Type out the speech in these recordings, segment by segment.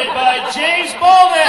presented by James Bowman.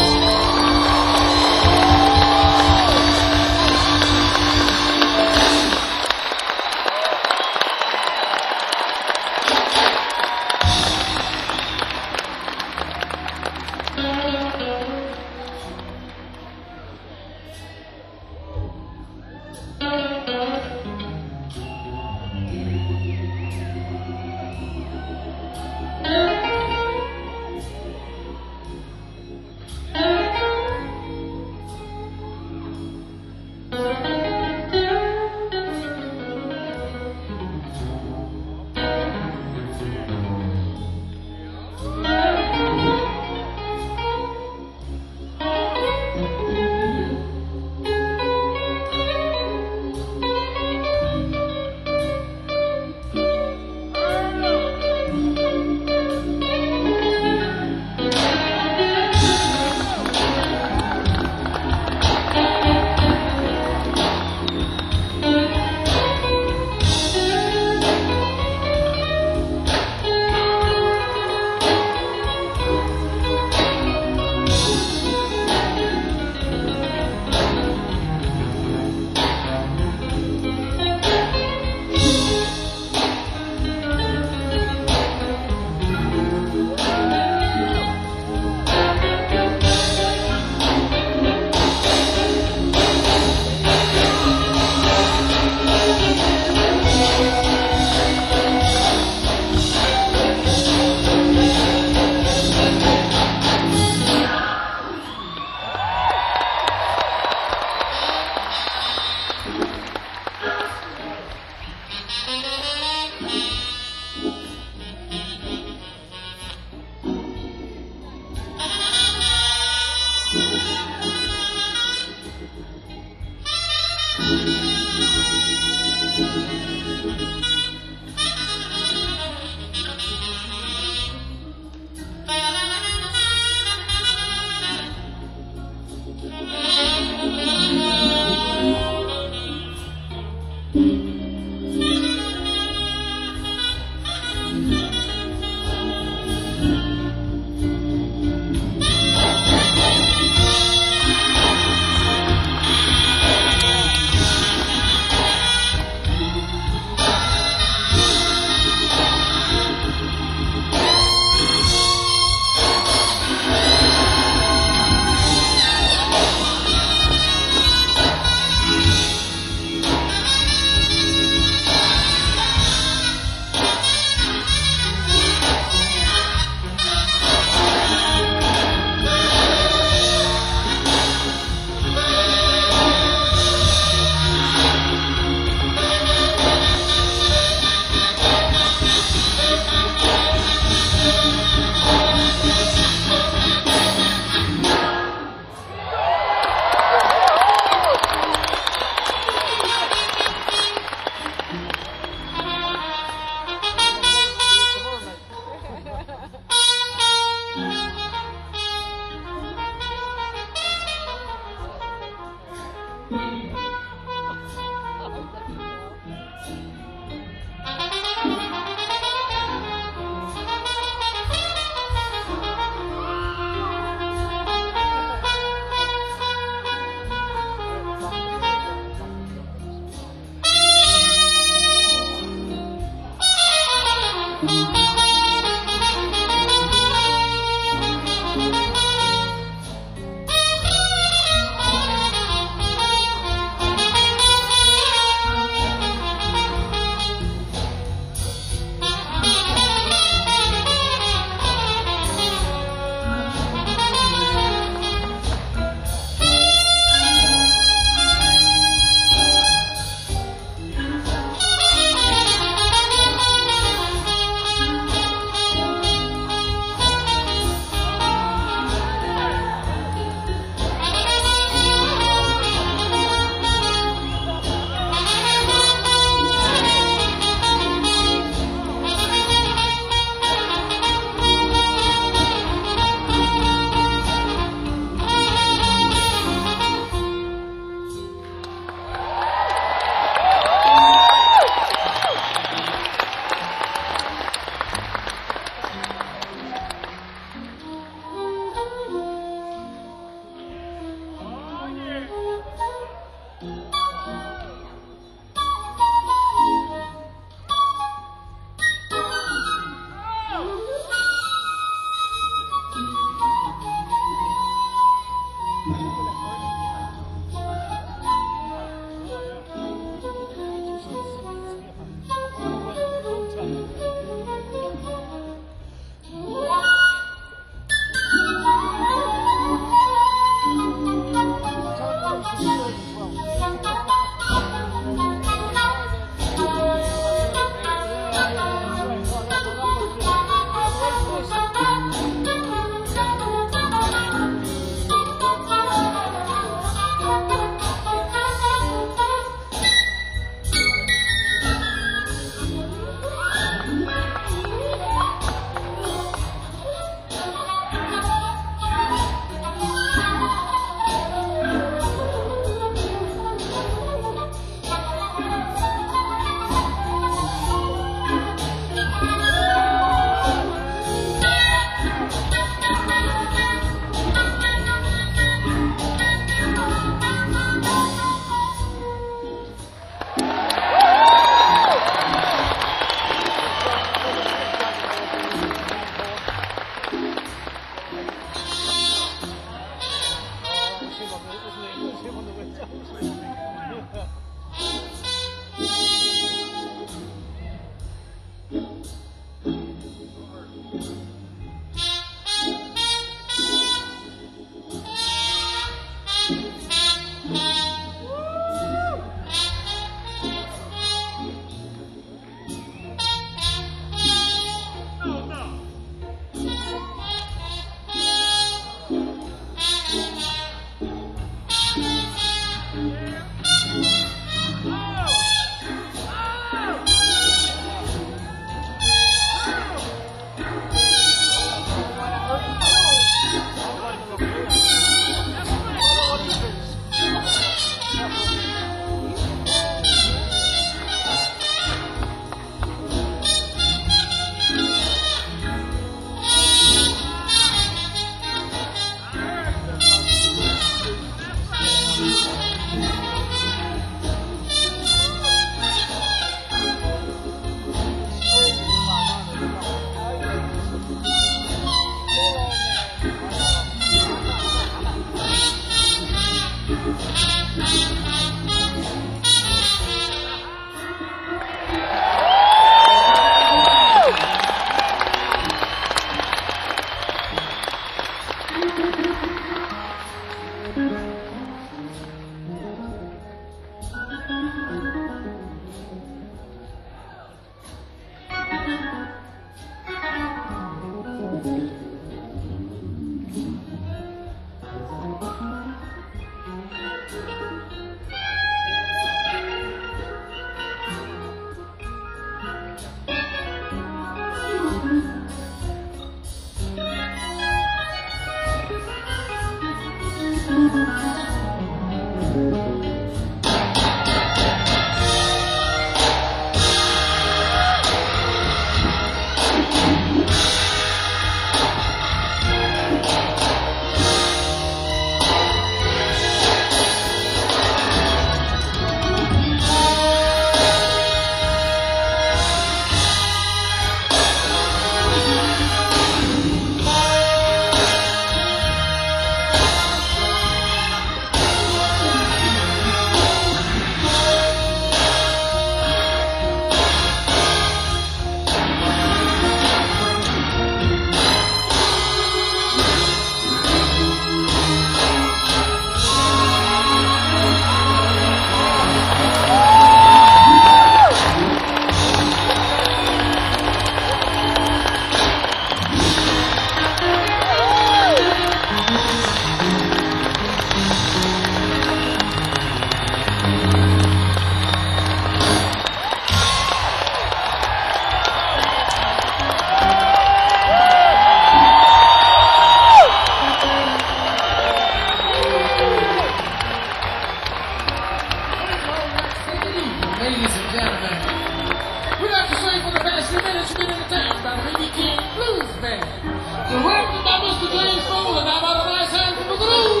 60 Minutes been entertained by the B.B. King Blues Band. Directed by Mr. James Bolden. How about a nice hand for Boogaloo?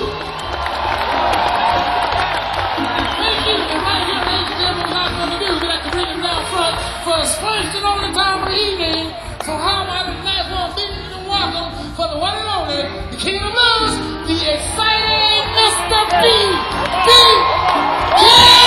Thank you. And right here, ladies and gentlemen, without further ado, we'd like to bring him down front for his first and only time of the evening. So how about a nice one, big and welcome for the one and only, the King of Blues, the exciting Mr. B.B. King!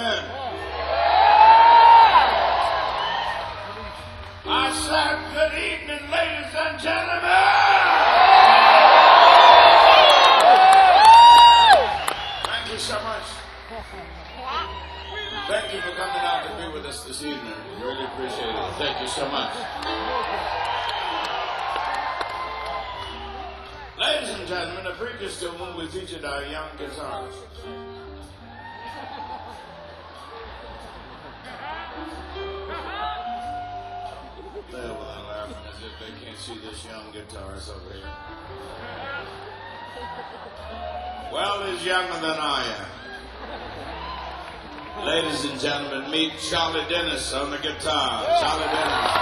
gentlemen. I said, good evening, ladies and gentlemen. Thank you so much. Thank you for coming out to be with us this evening. Really appreciate it. Thank you so much. Ladies and gentlemen, the previous tune we featured our young guitarists. They're laughing as if they can't see this young guitarist over here. Well, he's younger than I am. Ladies and gentlemen, meet Charlie Dennis on the guitar. Charlie Dennis.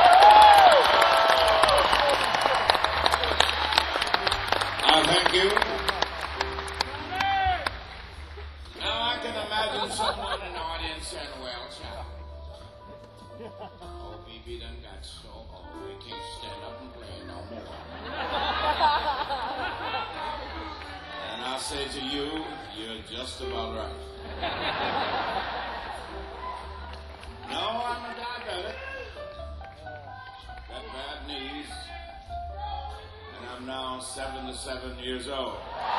Thank you. Now I can imagine someone in the audience saying, well, Charlie, oh, BB done got so old, they can't stand up and play no more. And I say to you, you're just about right. No, I'm a diabetic. Got bad knees. And I'm now 77 years old.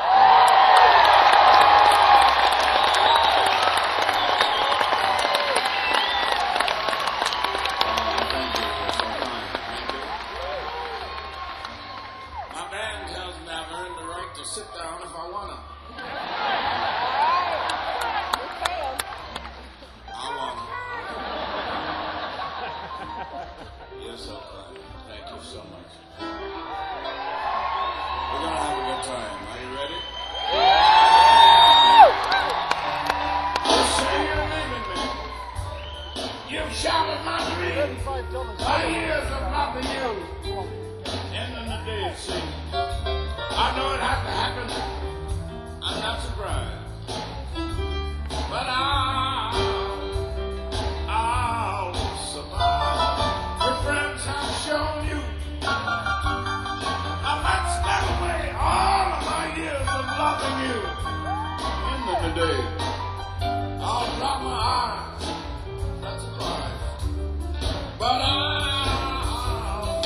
Thank you. You're so kind. Thank you. My band tells me I've earned the right to sit down if I want to. I want to. You're so kind. Thank you so much. We're going to have a good time. Are you ready? You say you're leaving me. You've shouted my dreams. My years of loving you. Ending the day, it seems. I know it had to happen. I'm not surprised. But I'll survive. Your friends have shown you how much that away all of my years of loving you. End of the day, I'll drop my eyes, not surprised. But I'll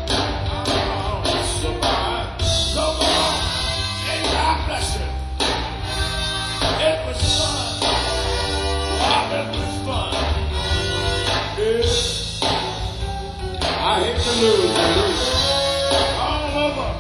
survive. So go on, and God bless you. It was fun. Wow, it was fun. Yeah. I hate to lose. All over.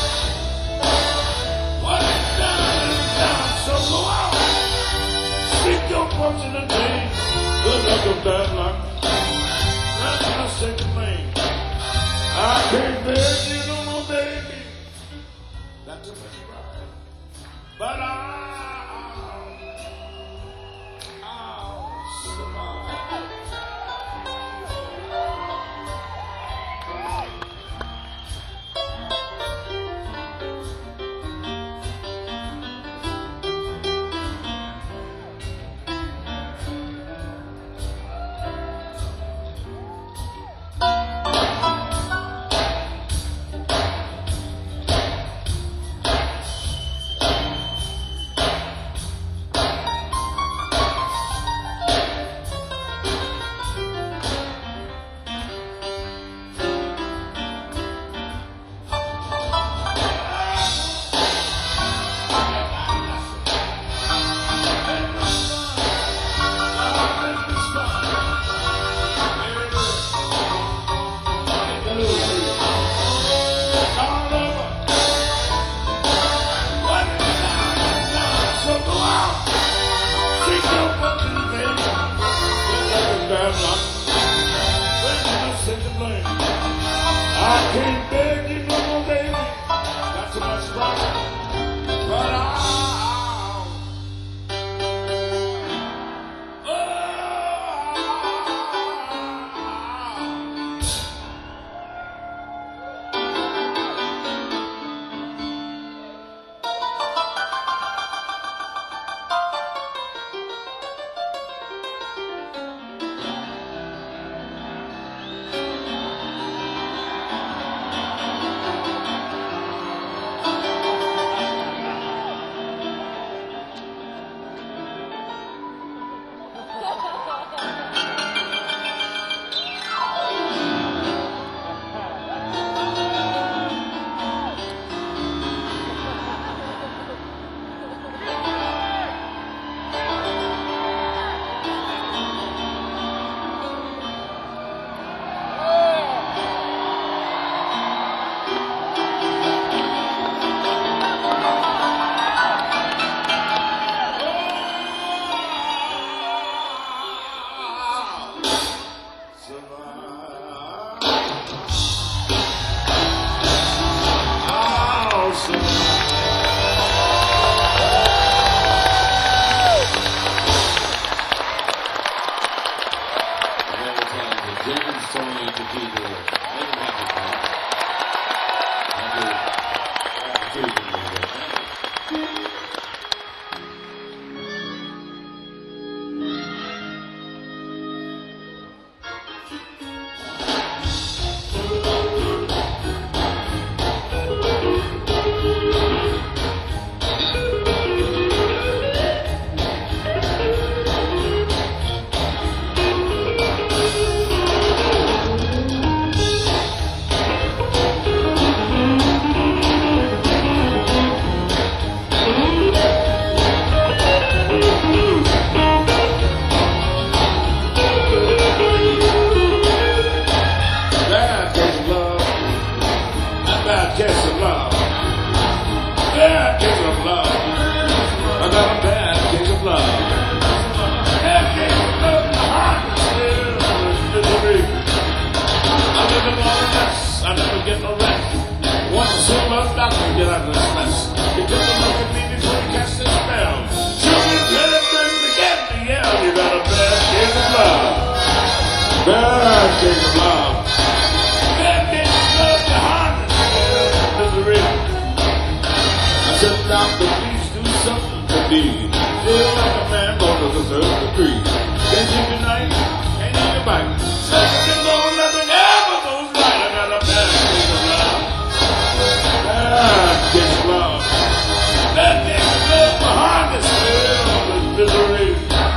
What is done is done. So go out. Seek your fortune and pain. Good luck of bad luck. That's my second thing. I can't bear you no more, baby. That's a surprise. But I'll survive. That takes a love. That takes love to harness misery. I said, doctor, please do something for me. Feel like a man gonna deserve the tree. Can't sleep tonight, can't eat a bite. Second on nothing ever goes right. I got a bad case of love. That takes love. That takes love to harness misery.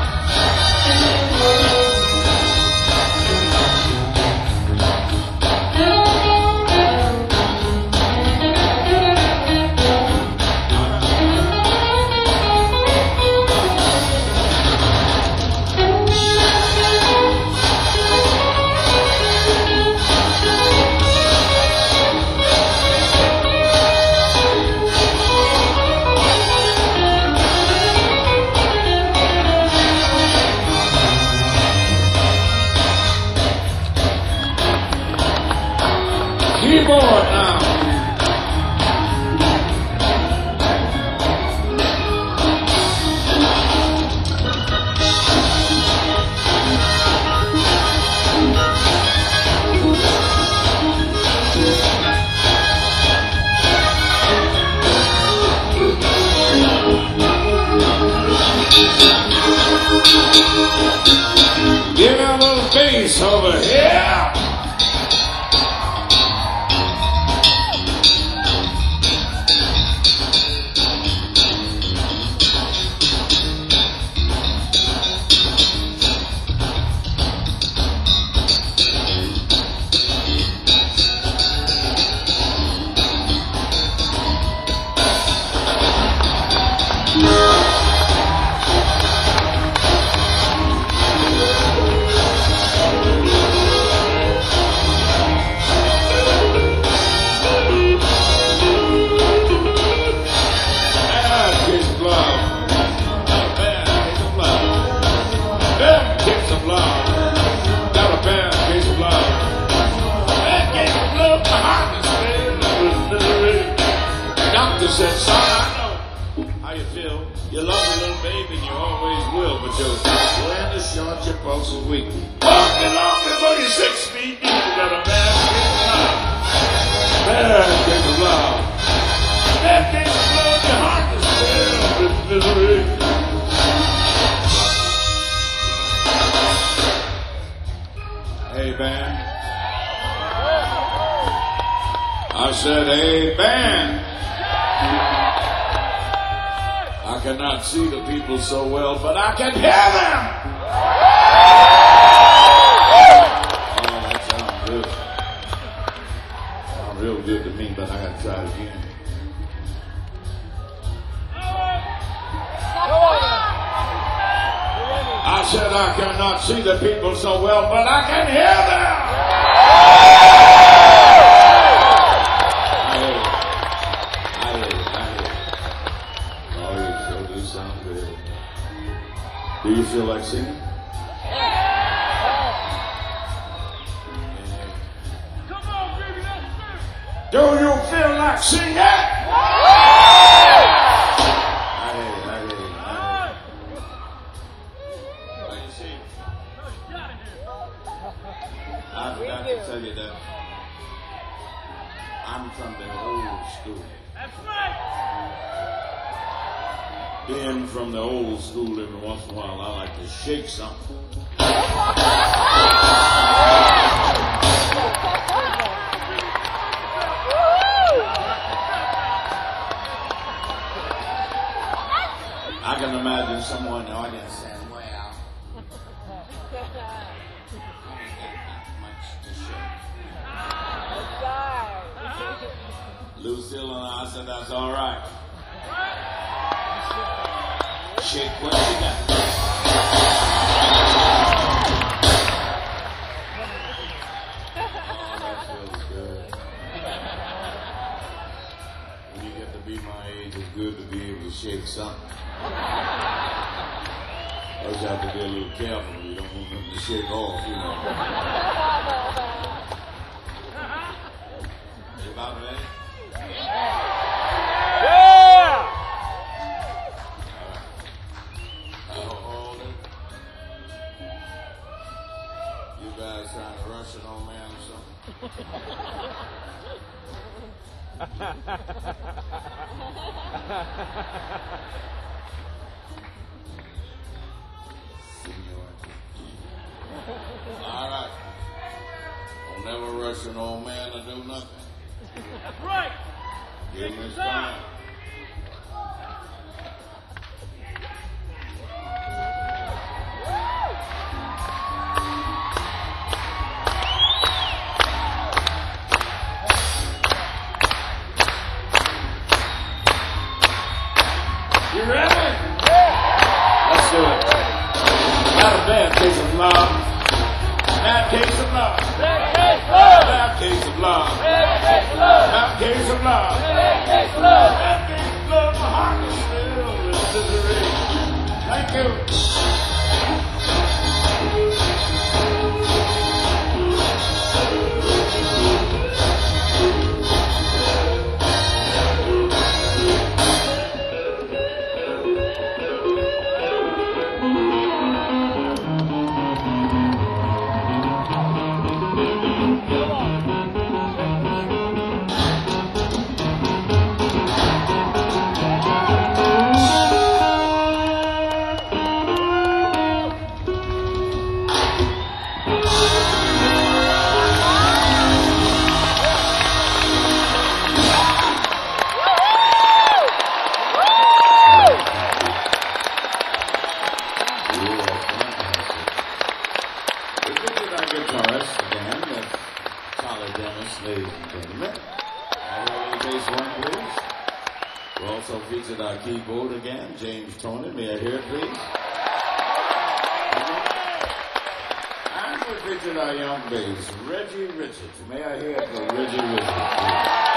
Keyboard now. Give me a little bass over here. Said, son, I know how you feel. You love a little baby and you always will, but your land is short, your pulse is weak. Walking along before you're 6 feet deep, you got a bad case of love. Bad case of love. Bad case of love, your heart is filled with misery. Hey, band. I said, hey, band. I cannot see the people so well, but I can hear them! Oh, that sounds good. Sounds real good to me, but I gotta try it again. I said I cannot see the people so well, but I can hear them! Do you feel like singing? Come on, baby, let's sing. Do you feel like singing? I forgot to tell you that I'm from the old school. That's right. Being from the old school, every once in a while, I like to shake something. I can imagine someone in the audience saying, well, I ain't got that much to shake. Lucille and I said, that's all right. Shake what you got. Oh, that feels good. When you get to be my age, it's good to be able to shake something. I just have to be a little careful. You don't want them to shake off, you know. You about ready? Yeah! Hold it. You guys trying to rush an old man or something? All right. Don't never rush an old man to do nothing. That's right. Give him his time. You ready? Let's do it. Not a bad case of love. Bad case of love. Bad case of love. Bad case of love. Bad case of love. Bad case of love. My heart is filled with misery. Thank you. Our keyboard again, James Tony. May I hear it, please? And we featured our young bass, Reggie Richards. May I hear it for Reggie Richards, please?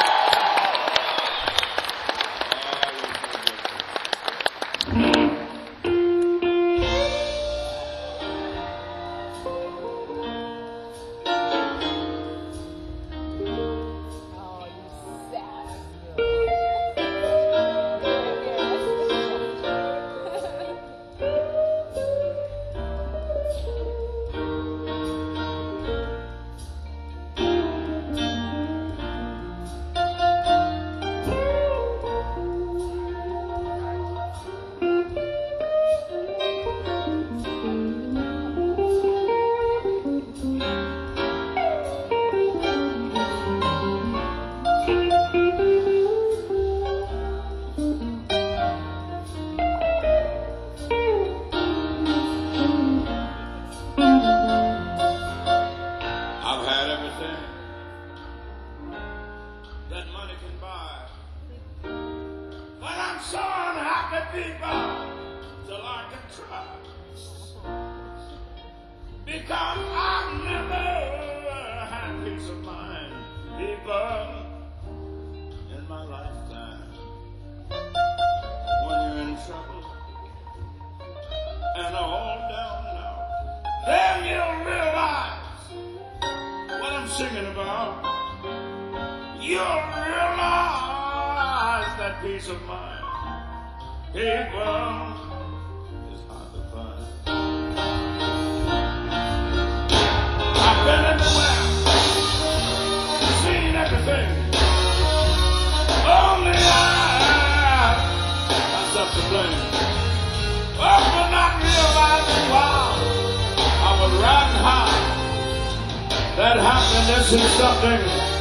That happiness is something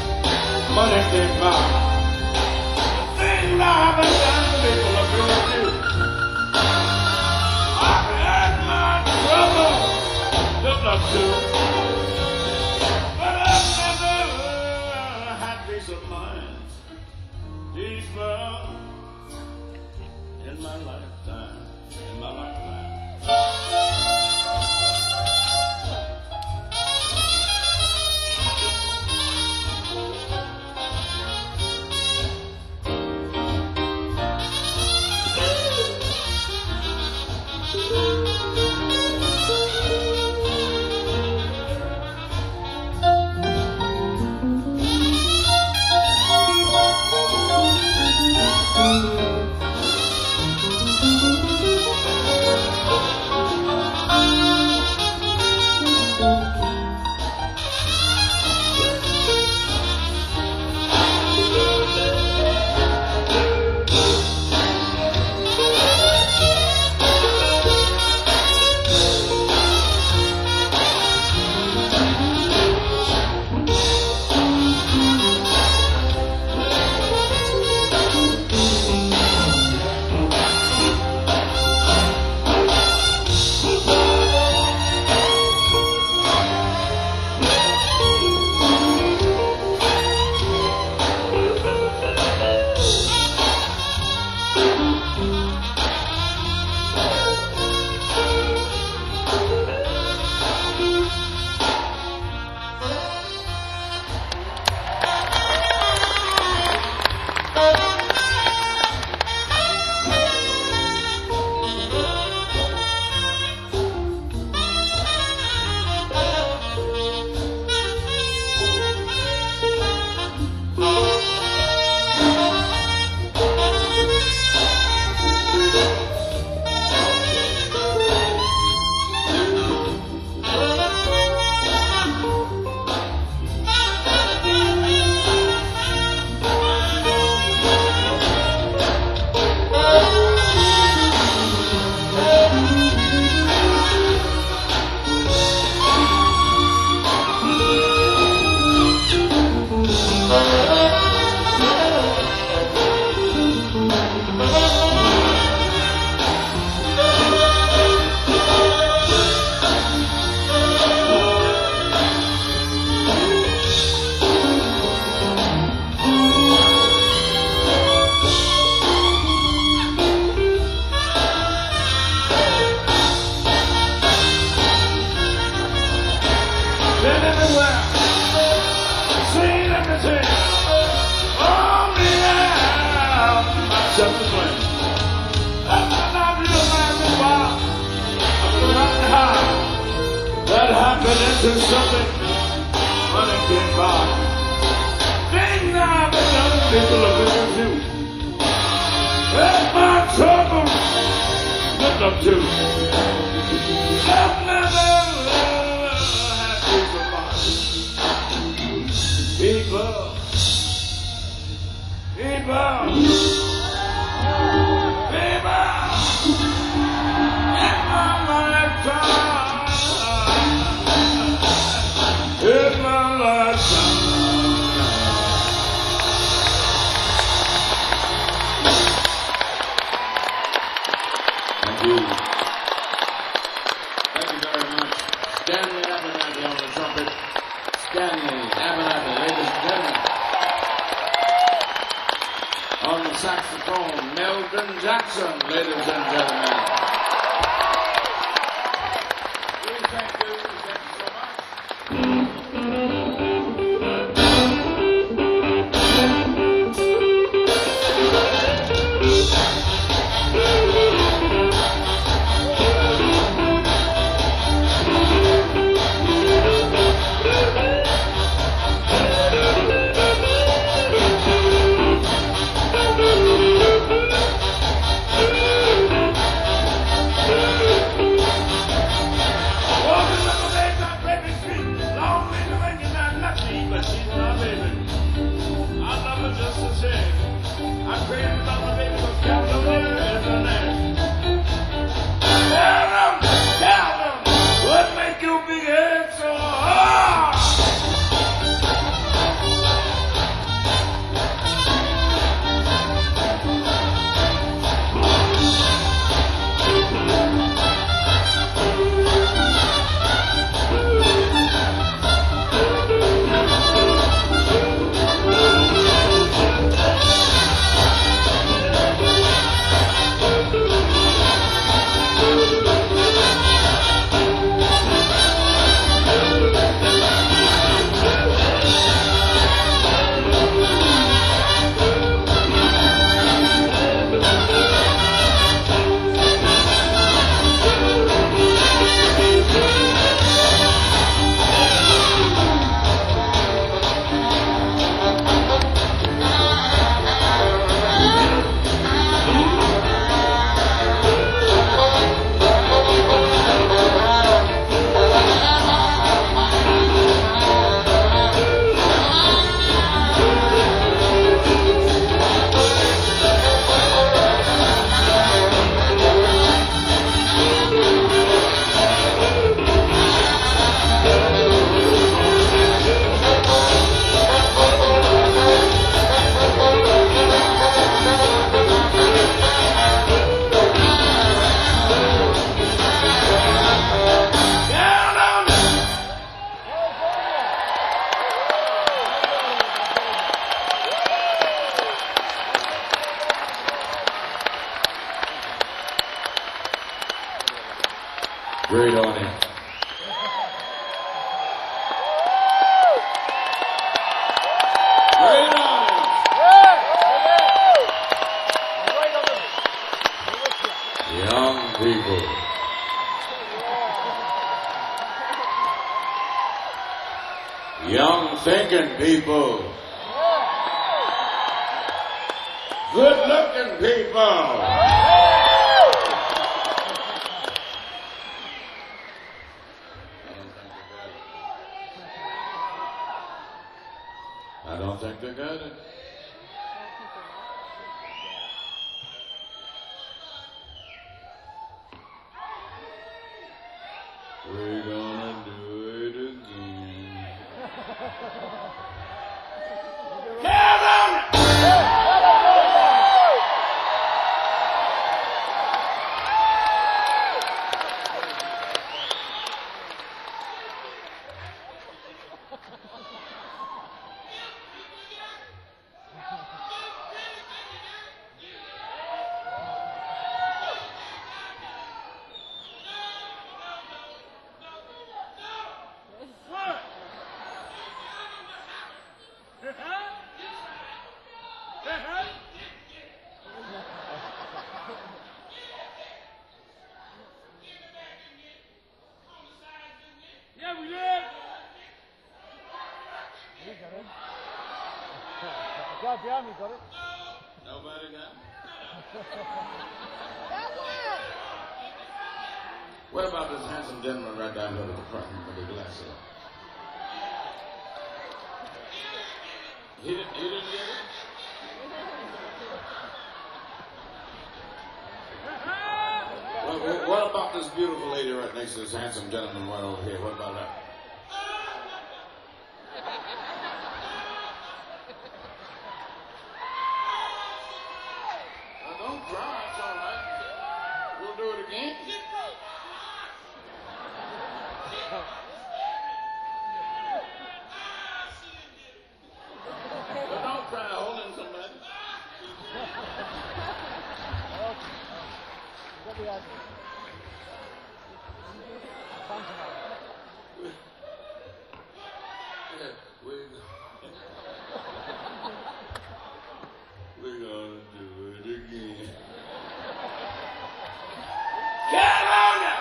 money can buy. The thing I haven't done, people are going to do. I've had my trouble, look up to, but I've never had peace of mind. Deeper in my lifetime, in my lifetime. evidence is something money can buy. Things I've been done, people are looking to. That's my trouble. Look up to. I've never had peace of mind. People. In my lifetime. In my lifetime. Thank you. Thank you very much. Stanley Abernathy on the trumpet. Stanley Abernathy, ladies and gentlemen. On the saxophone, Meldon Jackson, ladies and gentlemen. We thank you so much. But she's my baby. I love her just the same. I'm crazy about my baby because California is her name. Tell them, what make your big head so hard? Great audience. Great audience. Young people. Young thinking people. Good looking people. I don't think they got it. We're gonna do it again. Kevin! The guy behind me got it. Nobody got it? What about this handsome gentleman right down here with the front with the glasses on? He didn't get it? Well, what about this beautiful lady right next to this handsome gentleman right over here? What about that? Well, don't cry, it's all right. We'll do it again. But don't cry holding somebody. Got the idea. We're gonna do it again. California!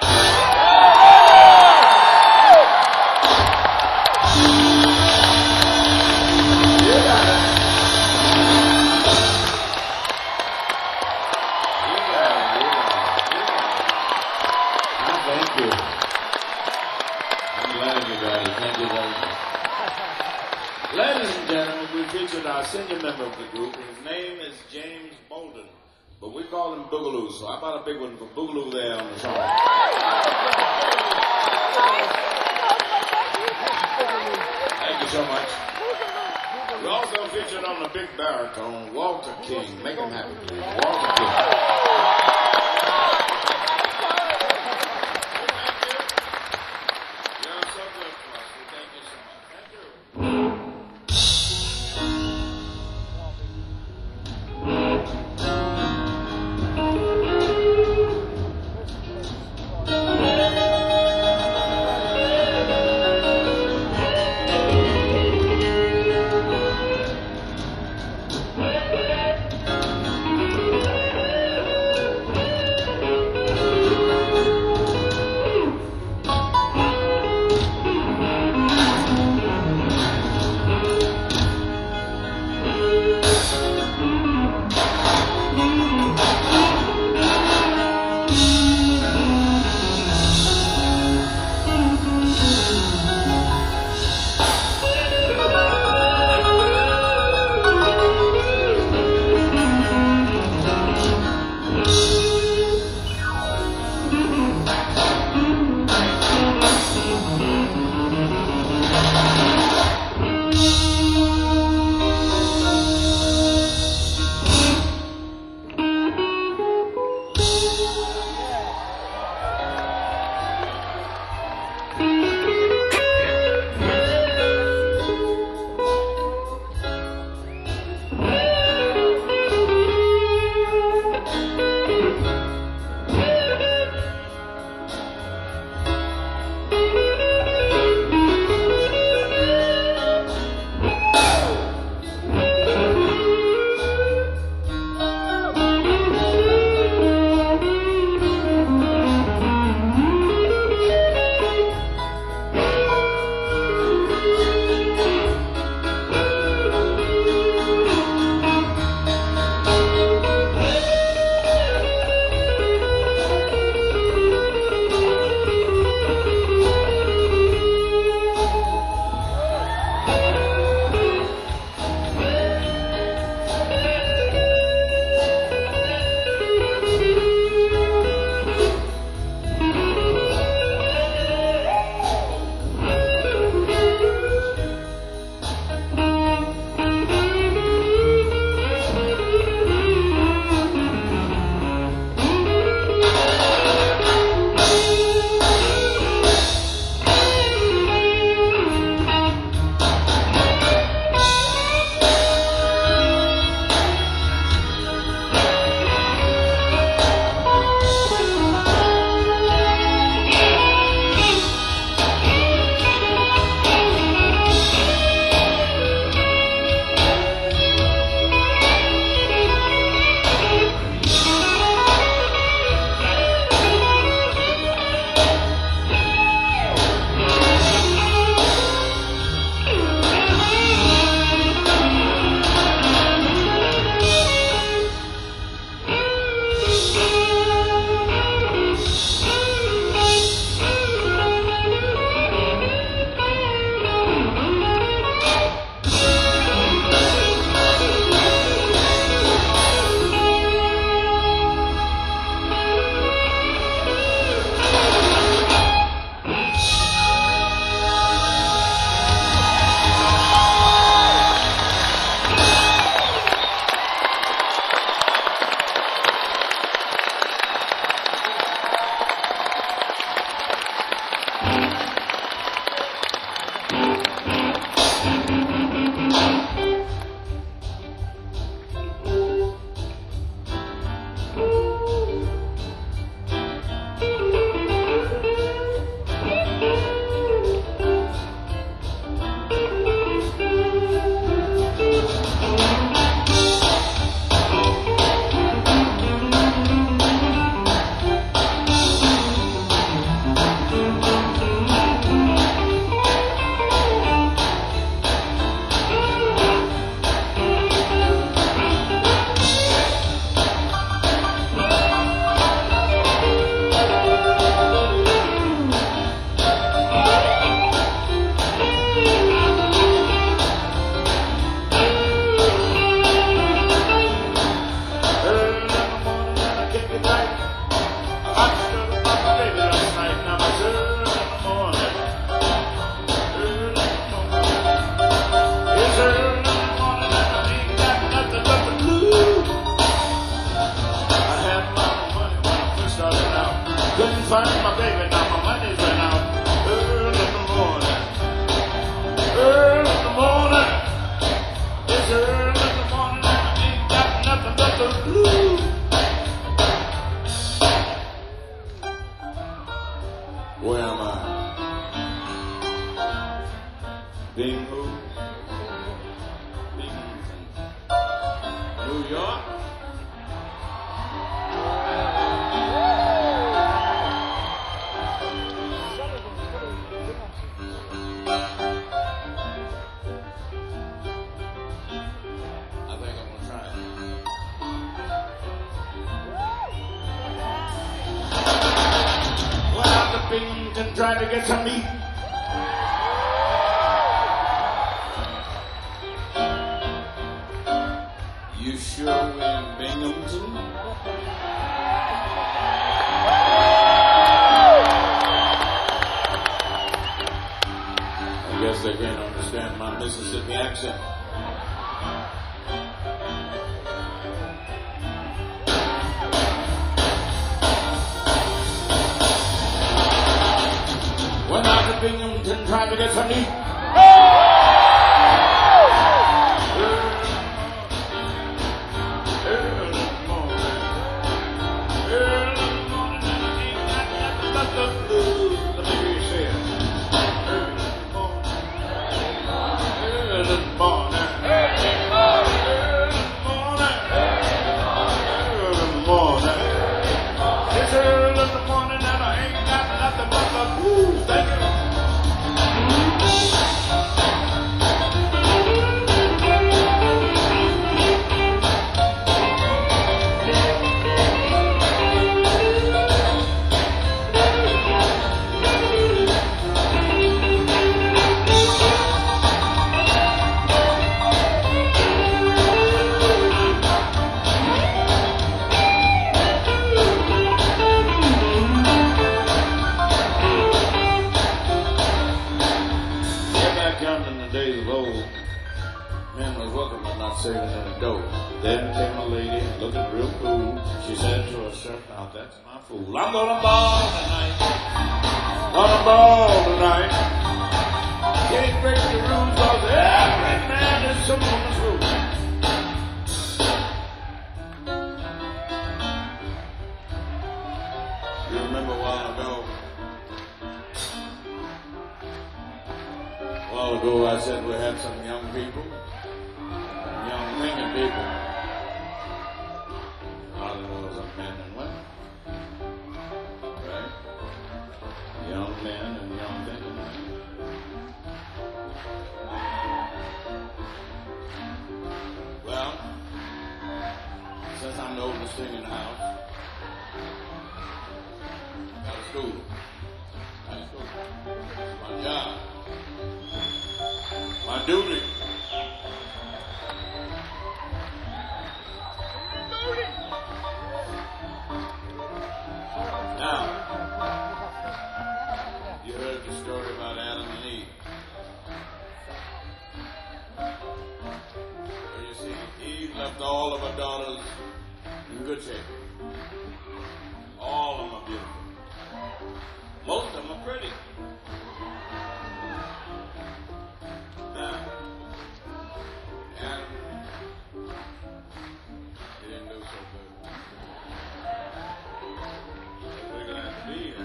You got it. Thank you. I'm glad you got it. Thank you very much. Ladies and gentlemen, we featured our senior member of the group. His name is James Bolden, but we call him Boogaloo. So how about a big one for Boogaloo there on the song? Thank you so much. We also featured on the big baritone, Walter King. Make him happy, please. Walter King. find my baby now. My money's ran out early in the morning. Early in the morning. It's early in the morning and I ain't got nothing but the blues. Where am I? Being who? Being New York? I think I'm gonna try it. Went out to Binghamton trying to get some meat. You sure we're in Binghamton? I guess they can't understand my Mississippi accent. Went out to Binghamton trying to get some meat. Saving in a dough. Then came a lady looking real cool. She said to herself, now that's my fool. I'm gonna ball tonight. Gonna ball tonight. Can't break the rules cause every man is some woman's rule. You remember a while ago I said we had some young people. Young thinking people. All of those are men and women. Right? Young men and young thinking women. Well, since I'm the oldest thing in the house, out of school. Out of school. It's my job. My duty. Now, you heard the story about Adam and Eve. Well, you see, Eve left all of her daughters in good shape. All of them are beautiful. Most of them are pretty. Now, Adam, he didn't do so good. We're going to have to be here.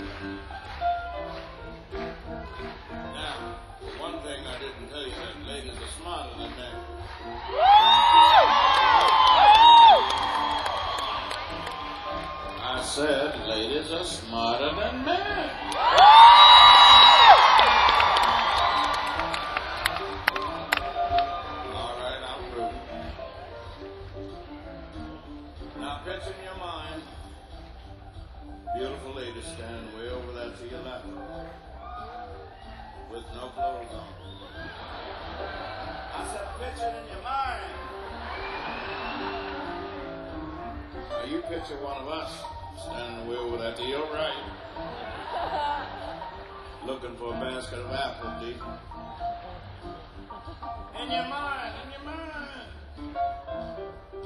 Now, one thing I didn't tell you, that ladies are smarter than men. I said ladies are smarter than men. All right, I'm through. Now, picture in your mind, beautiful lady standing way over there to your left, with no clothes on. I said, picture it in your mind. Now you picture one of us standing way over there to your right, looking for a basket of apples, deep. In your mind, in your mind.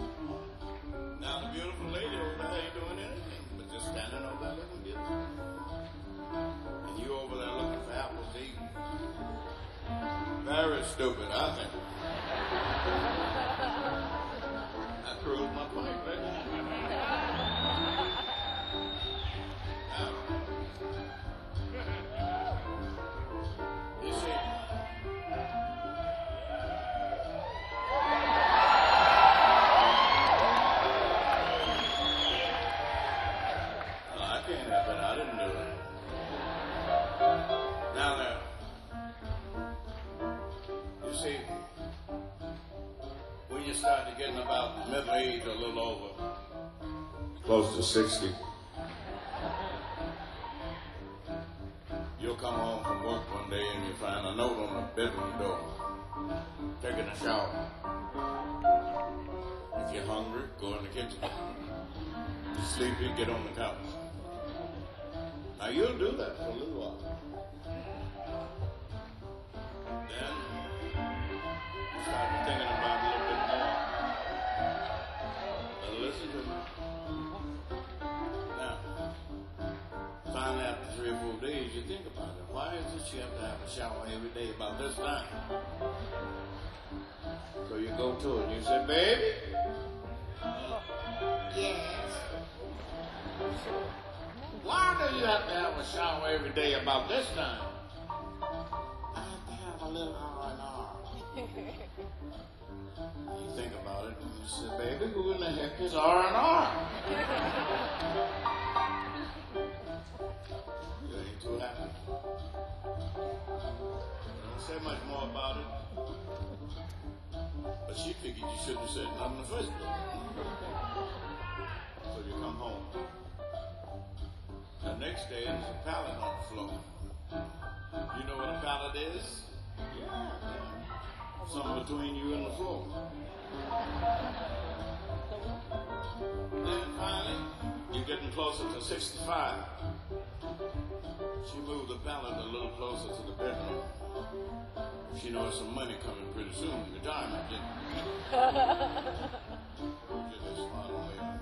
Now the beautiful lady over there ain't doing anything but just standing over there looking beautiful. very stupid, I think. I proved my point, baby. You see, I can't help it. I didn't do it. Now there. You see, when you start to getting about middle age or a little over, close to 60, you'll come home from work one day and you find a note on the bedroom door, taking a shower. If you're hungry, go in the kitchen. You're sleepy, get on the couch. Now you'll do that for a little while. Then you start thinking about it a little bit more. Now listen to me. Now, finally after 3 or 4 days, you think about it. Why is it you have to have a shower every day about this time? So you go to it and you say, baby? Yes. Why do you have to have a shower every day about this time? I have to have a little R&R. You think about it and you say, baby, who in the heck is R&R? You ain't too happy. Don't say much more about it. But she figured you shouldn't have said nothing in the first place. So you come home. The next day, there's a pallet on the floor. You know what a pallet is? Yeah. Something between you and the floor. Then finally, you're getting closer to 65. She moved the pallet a little closer to the bedroom. She knows some money coming pretty soon. Retirement, Get this smart on later.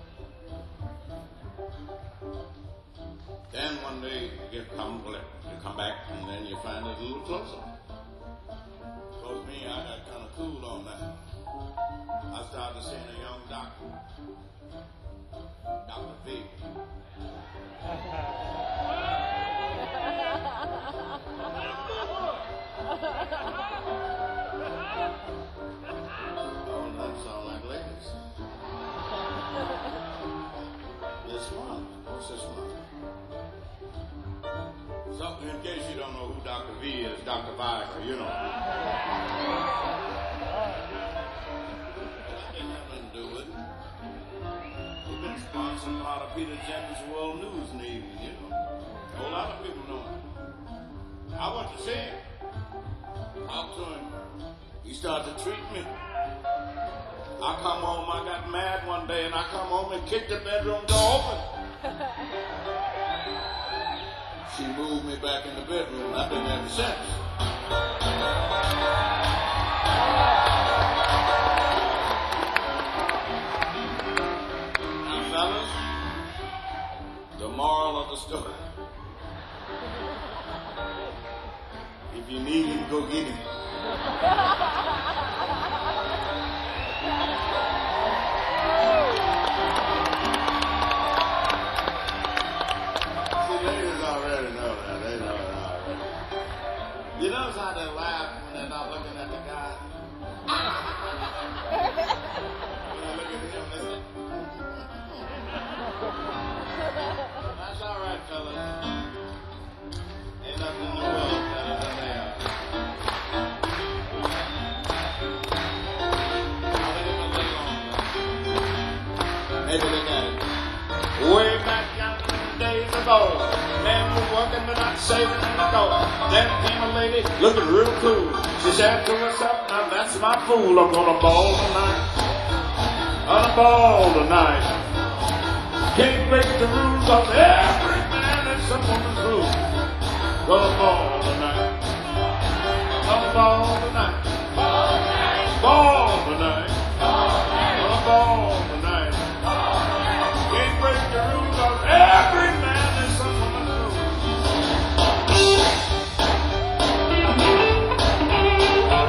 Then one day you come back and then you find it a little closer. Because me, I got kind of cool on that. I started seeing a young doctor, Dr. V. Oh, that sound like ladies. They're smart. What's this one? So, in case you don't know who Dr. V is, Dr. Viagra, you know. That didn't have nothing to do with it. He's been sponsoring a lot of Peter Jenner's World News in the evening, you know. A whole lot of people know him. I went to see him. Talked to him. He started to treat me. I come home, I got mad one day, and I come home and kicked the bedroom door open. She moved me back in the bedroom. I've been ever since. Now, fellas, the moral of the story. If you need him, go get him. You notice how they laugh when they're not looking at the guy? When they look at him, they say, that's all right, fellas. Ain't nothing in the world better than they are. I'll let him a little longer. Maybe they got it. Way back yonder in the days ago. Man was working but not saving in the door. Then came a lady looking real cool. She said to herself, now that's my fool. I'm gonna ball tonight. Gonna ball tonight. Can't break the rules of every man is some woman's rule. Gonna ball tonight. Gonna ball tonight. Ball tonight. Gonna ball tonight. Can't break the rules of every man is some woman's rule.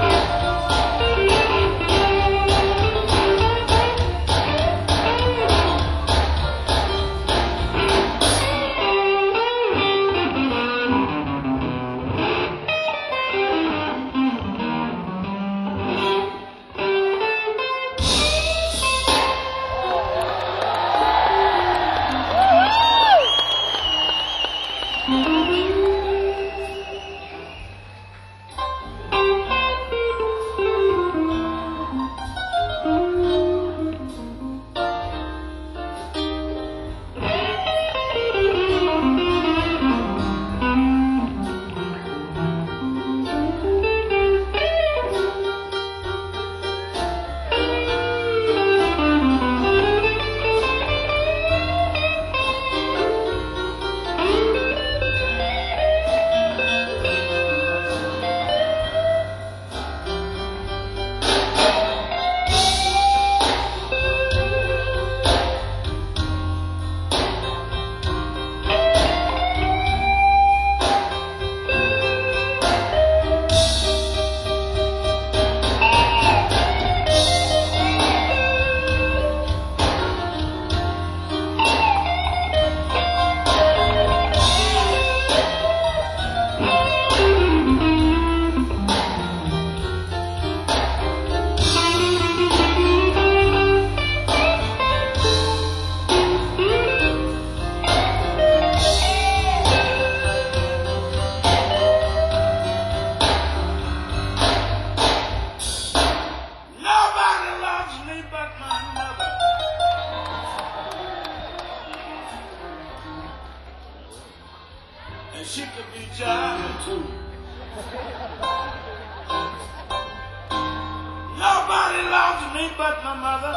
Nobody loves me but my mother.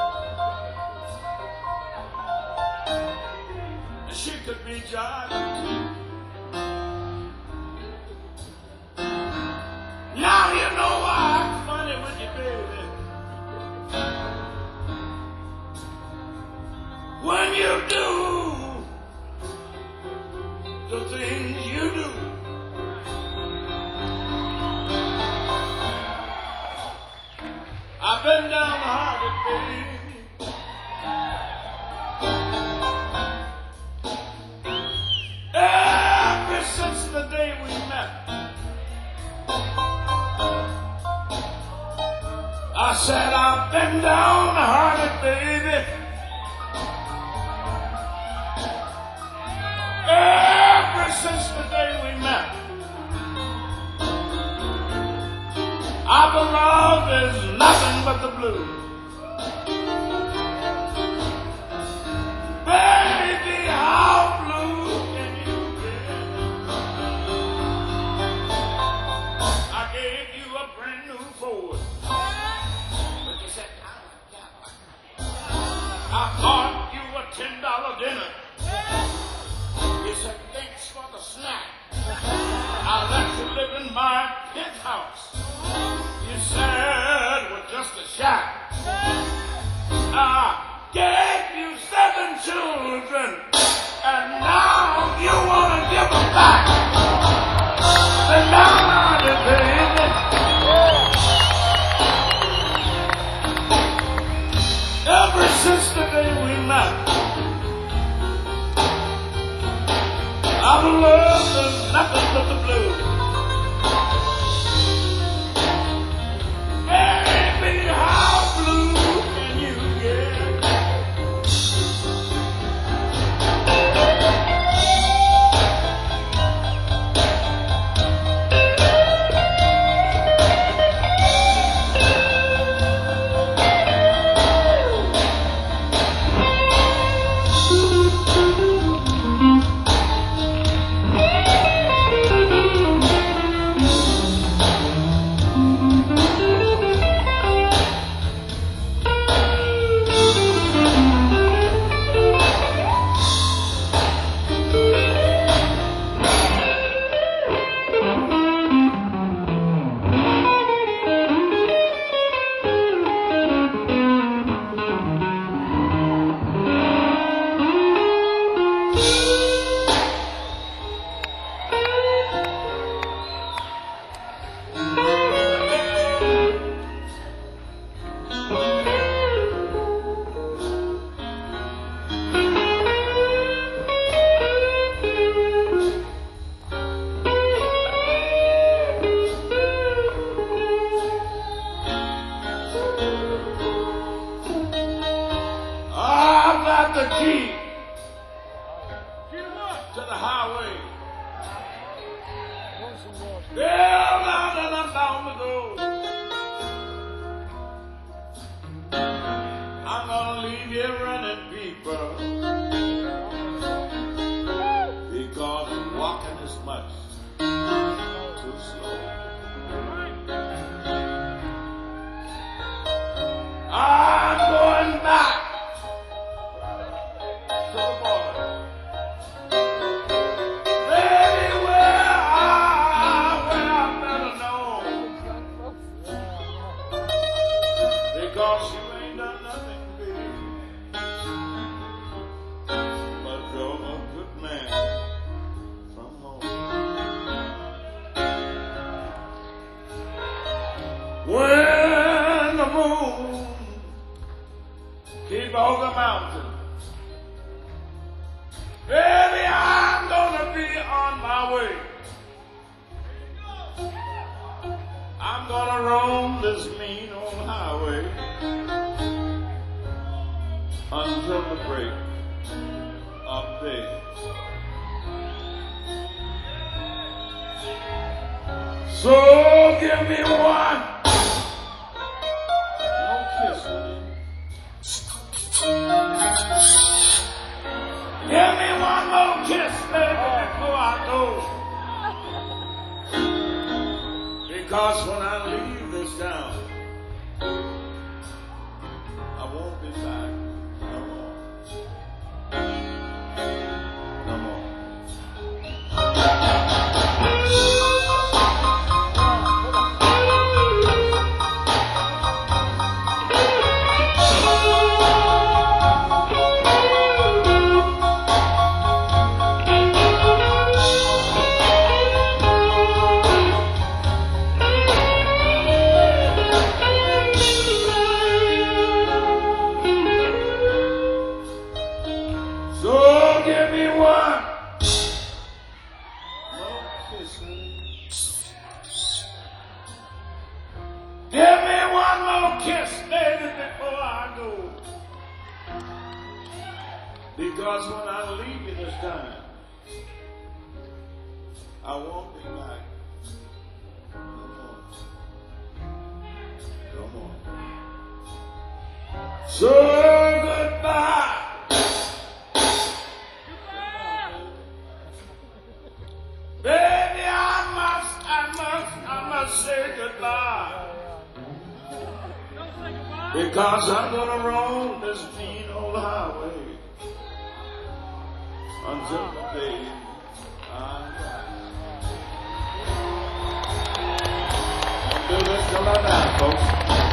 And she could be judged. Now you know why I'm funny with you, baby. When you do the things you do, I've been downhearted, baby. Ever since the day we met, I said I've been downhearted, baby. Ever since the day we met, our love is nothing but the blues. Baby, how blue can you get? I gave you a brand new Ford, but you said, I bought you a $10 dinner. You said, thanks for the snack. I'll let you live in my penthouse. You said, with just a shack. I gave you 7 children, and now you want to give them back. And now, baby, ever since the day we met, our love is nothing but the blues. Baby, how blue can you get? The key to the highway. Well, now that I'm bound to go, I'm gonna leave you running, people, because walking is much too slow. I'm going back. Because you ain't done nothing, baby, but drove a good man from home. When the moon keep over the mountain, baby, I'm gonna be on my way. I'm gonna roam this mean old highway until the break of day. So give me one more kiss, honey. Give me one more kiss, baby, before I go. Because when I leave this town, I won't be back no more. No more. So give me one more kiss. Give me one more kiss, baby, before I go. Because when I leave you this time, I won't be back. No more. So goodbye. Baby, I must say goodbye. Because I'm gonna roam this mean old highway until the day I die. I'll do this till I die, folks.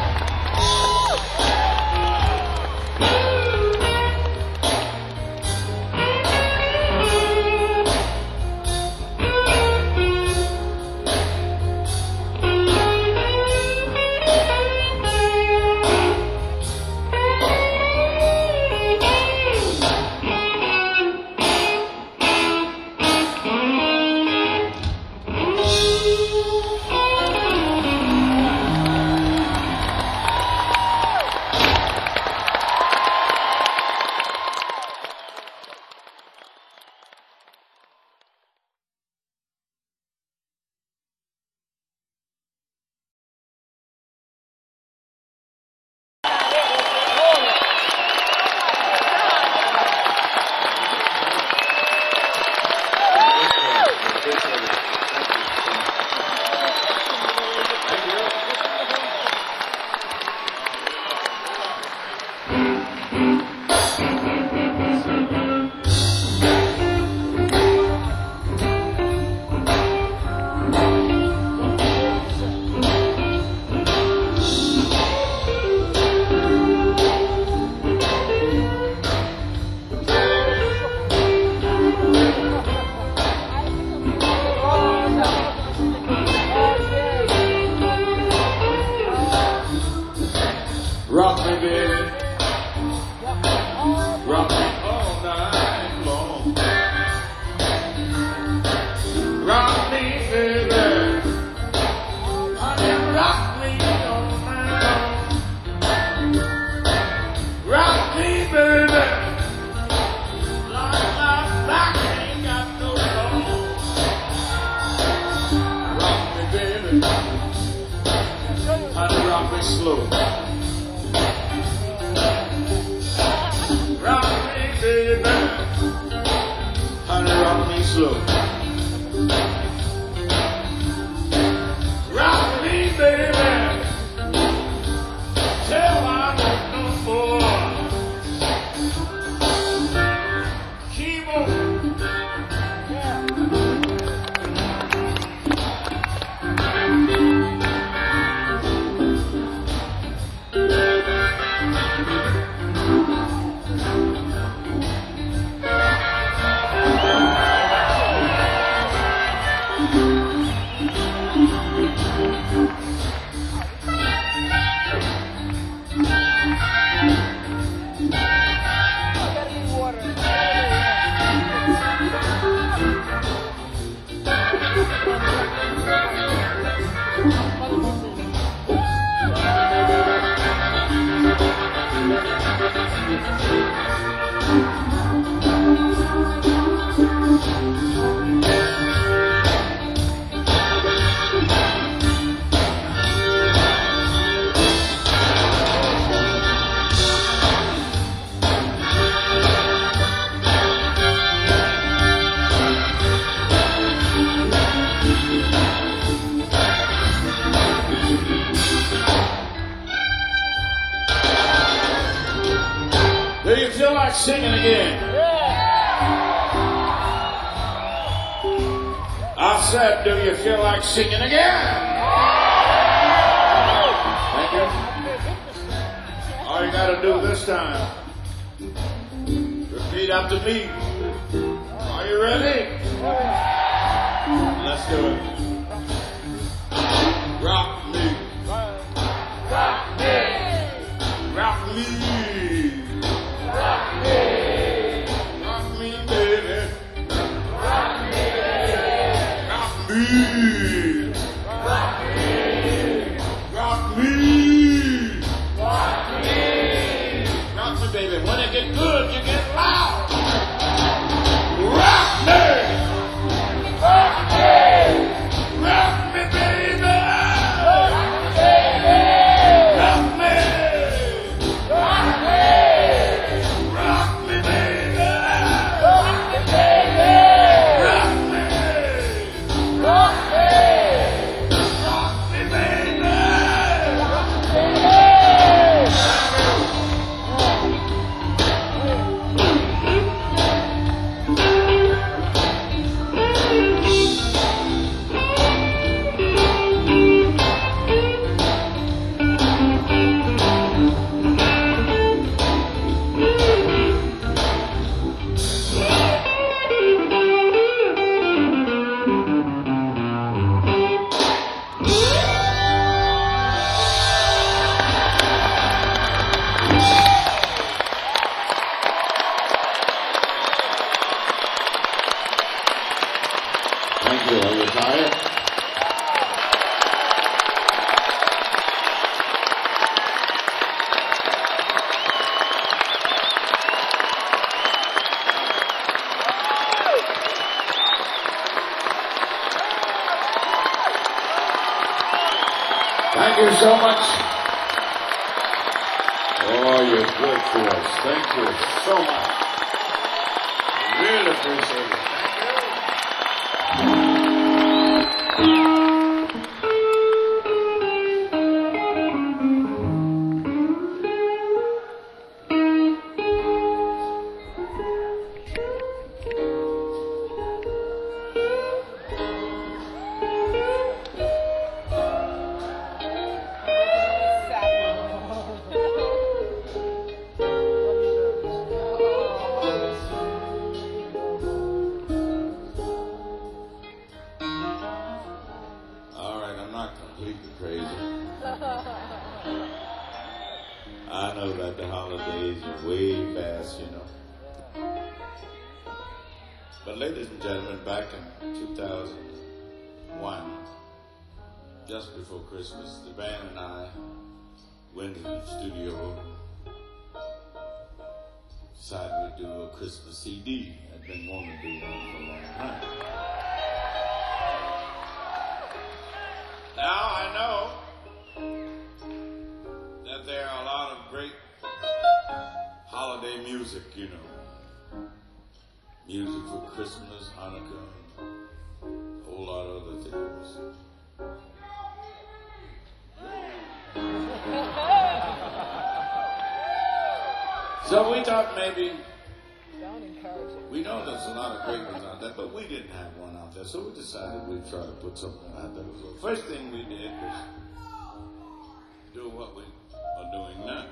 Rock me, baby. Rock me all night long. Rock me, baby. Honey, rock me all night long. Rock me, baby. Like my back ain't got no bones. Rock me, baby. Honey, rock me slow. Rock me, baby. Honey, rock me slow. Rock me, baby. Till I want no more. Keep on. singing again? I said, do you feel like singing again? Thank you. All you got to do this time, repeat after me. Are you ready? Let's do it. Rock me. Rock me. Rock me. Rock me. Rock me, baby. Rock me. Rock me. Rock me. Rock me. Rock me. Rock me, baby. When it gets good, you get loud. Rock me. Rock me. Rock me, baby. Rock me, baby. Rock me. Rock me. Rock me, baby. Rock me, baby. Rock me. Rock me. Rock me, baby. Rock me, baby. Thank you. Are you tired? Thank you so much. Oh, you're good to us. Thank you so much. Really appreciate it. All right, I'm not completely crazy. I know that the holidays are way fast, you know. But ladies and gentlemen, back in 2001, just before Christmas, the band and I went to the studio, decided we'd do a Christmas CD. I'd been wanting to do one for a long time. Now I know that there are a lot of great holiday music, you know. Music for Christmas, Hanukkah, a whole lot of other things. So we thought maybe, we know there's a lot of great ones out there, but we didn't have one out there, so we decided we'd try to put something out there. So first thing we did was do what we are doing now.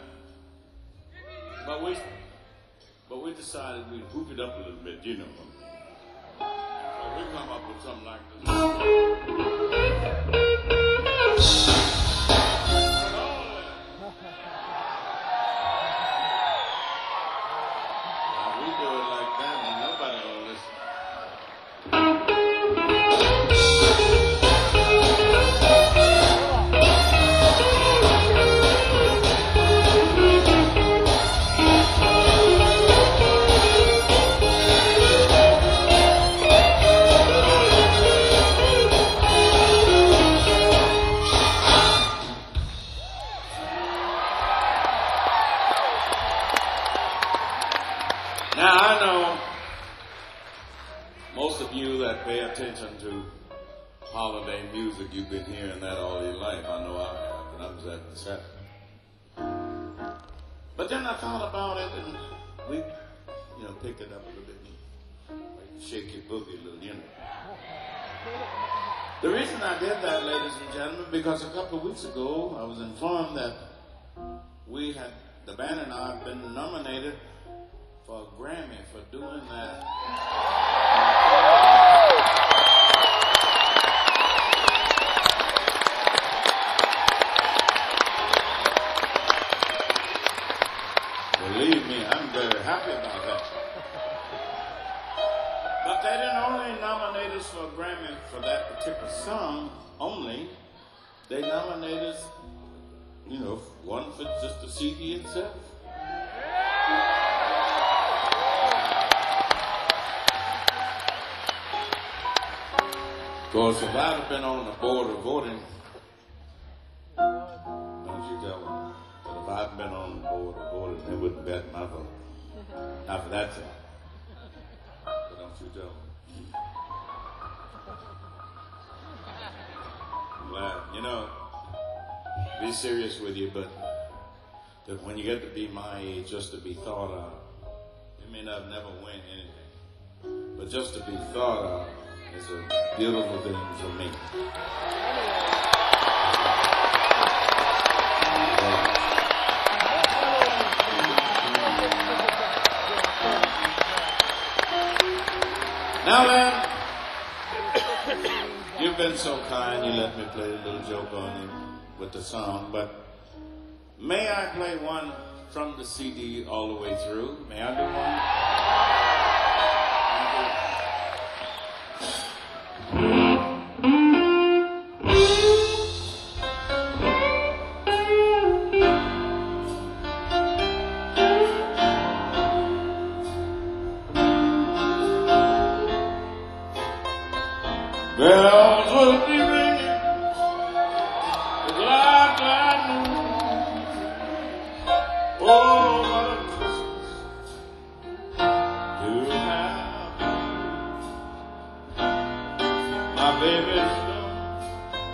But we decided we'd hook it up a little bit, you know. So we come up with something like this. Now we do it like that and nobody will listen. Now I know most of you that pay attention to holiday music, you've been hearing that all your life. I know I have, and I'm at the set. But then I thought about it, and we pick it up a little bit. Like shake your boogie a little, The reason I did that, ladies and gentlemen, because a couple of weeks ago I was informed that the band and I have been nominated for a Grammy for doing that. Believe me, I'm very happy about that. But they didn't only nominate us for a Grammy for that particular song only. They nominated us, one for just the CD itself. Of course, if I'd have been on the board of voting, don't you tell them. But if I'd been on the board of voting, they wouldn't bet my vote. Not for that song. But don't you tell them. I'm glad. Be serious with you, but that when you get to be my age, just to be thought of, you may not never win anything, but just to be thought of is a beautiful thing for me. Now then, you've been so kind, you let me play a little joke on you with the song, but may I play one from the CD all the way through? May I do one? Bells will be ringing, the glad, glad news. Oh, what a Christmas to have you. My baby's gone,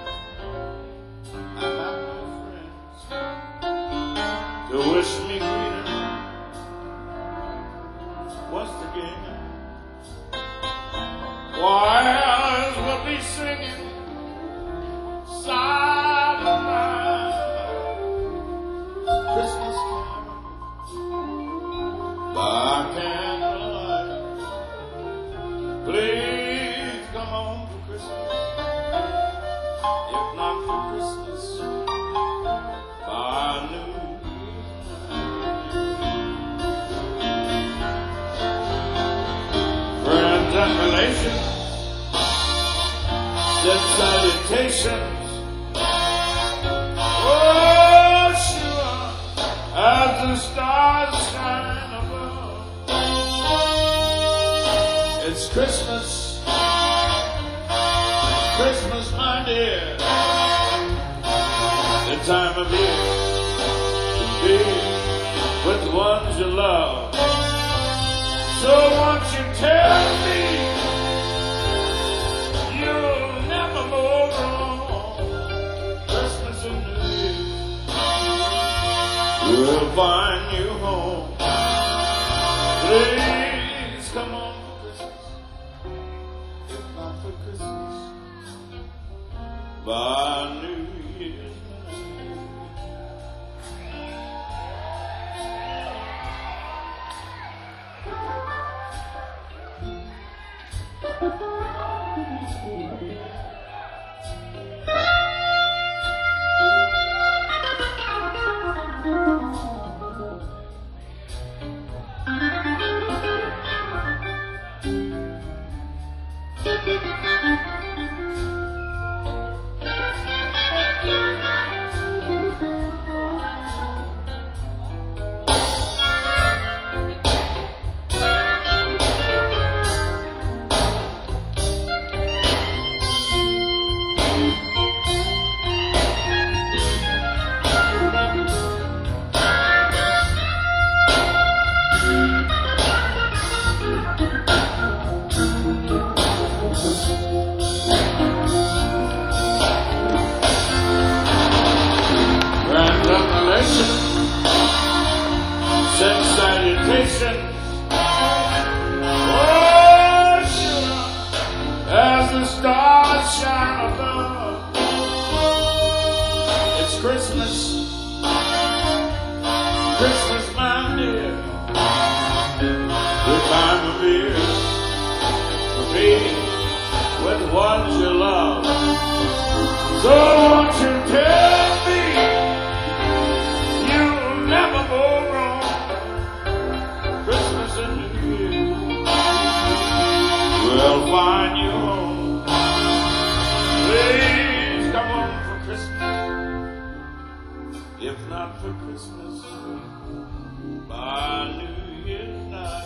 I have no friends to wish me greeting once again. Choirs will be singing silent night, Christmas carols by candlelight. Please come home for Christmas, if not for Christmas, by New Year's night. Friends and relations, send salutations, oh sure, as the stars shine above. It's Christmas, Christmas, my dear, the time of year to be with the ones you love. So won't you tell me you'll never go wrong? Christmas and New Year's will find you home. Please come on for Christmas, if not for Christmas, by New Year's night. Christmas, Christmas, my dear, the time of year for being with ones you love. So won't you tell me you'll never go wrong? Christmas and New Year will find you home. Please come home for Christmas. If not for Christmas, by New Year's night.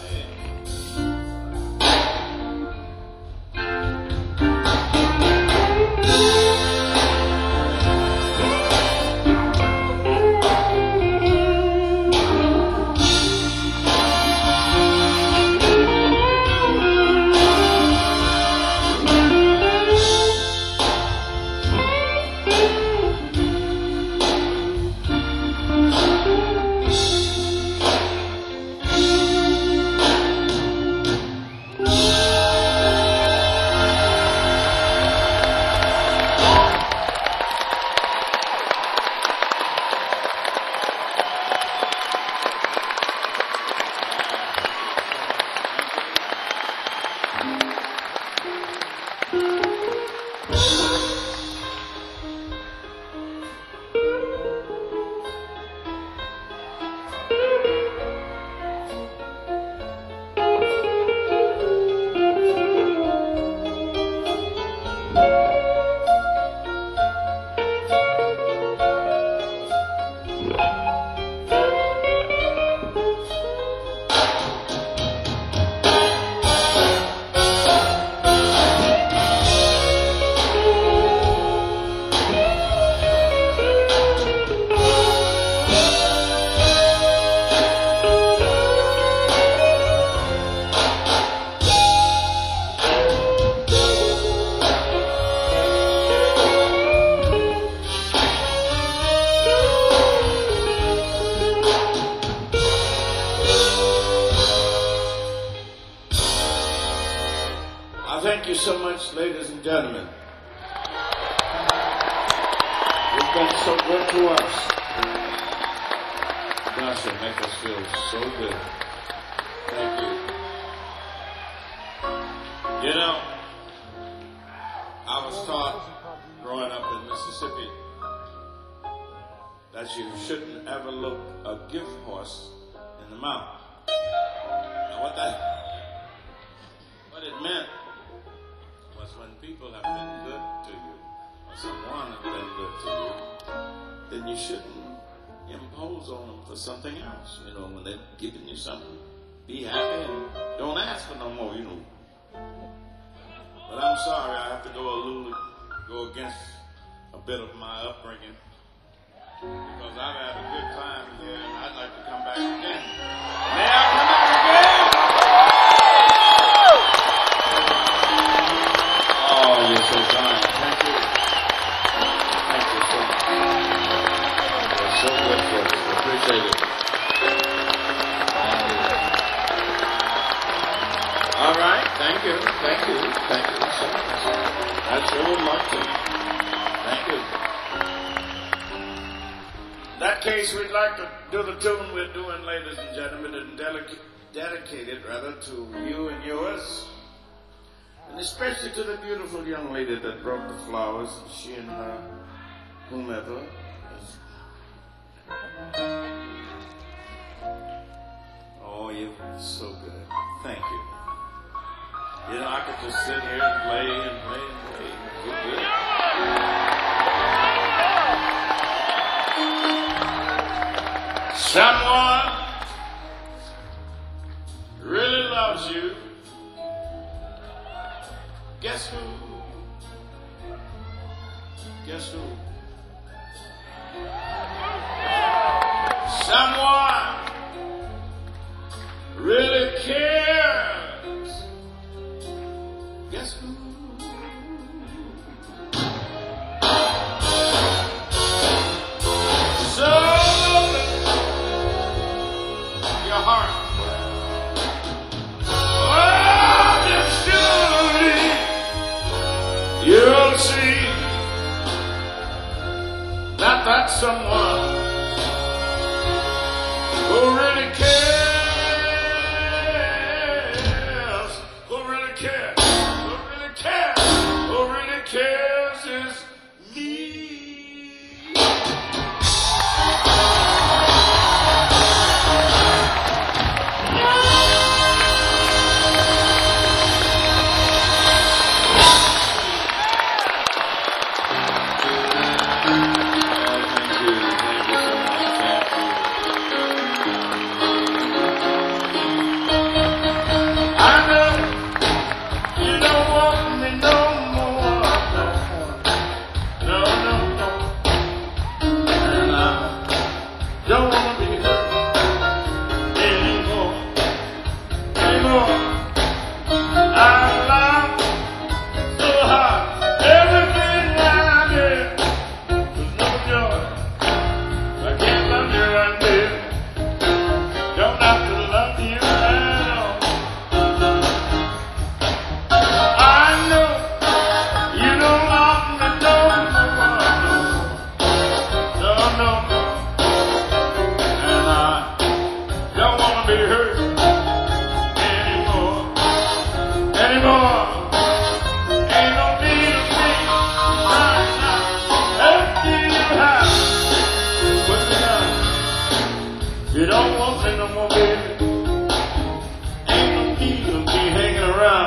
Thank you so much, ladies and gentlemen. You've been so good to us. Gosh, it makes us feel so good. Thank you. You know, I was taught growing up in Mississippi that you shouldn't ever look a gift horse in the mouth. Now what it meant was when people have been good to you, or someone has been good to you, then you shouldn't impose on them for something else. You know, when they're giving you something, be happy and don't ask for no more, you know. But I'm sorry, I have to go against a bit of my upbringing, because I've had a good time here and I'd like to come back again. May I come back again? Oh, you're so kind. Thank you. Thank you so much. You're so good for us. Appreciate it. All right. Thank you. Thank you. Thank you so much. I sure would like to. Thank you. In that case, we'd like to do the tune we're doing, ladies and gentlemen, and dedicate it rather to you and yours. And especially to the beautiful young lady that brought the flowers, she and whomever. Oh, you're so good. Thank you. You know, I could just sit here and play and play and play. You're good. Someone really loves you. Guess who? Guess who? Someone really cares. Guess who? So your heart. You'll see that about that someone who really cares, who really cares, who really cares, who really cares is me. You don't want me no more, baby. Ain't no need of me hanging around.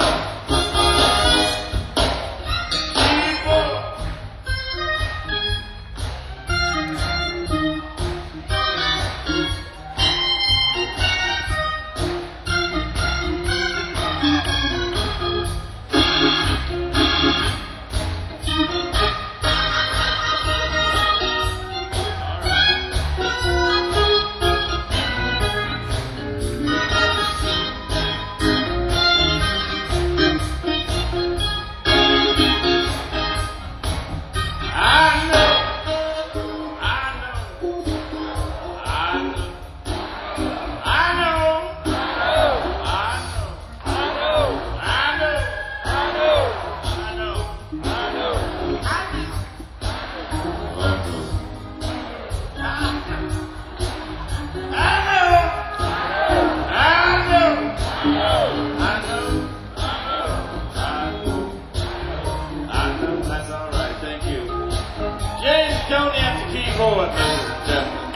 Don't have to keep going, ladies and gentlemen.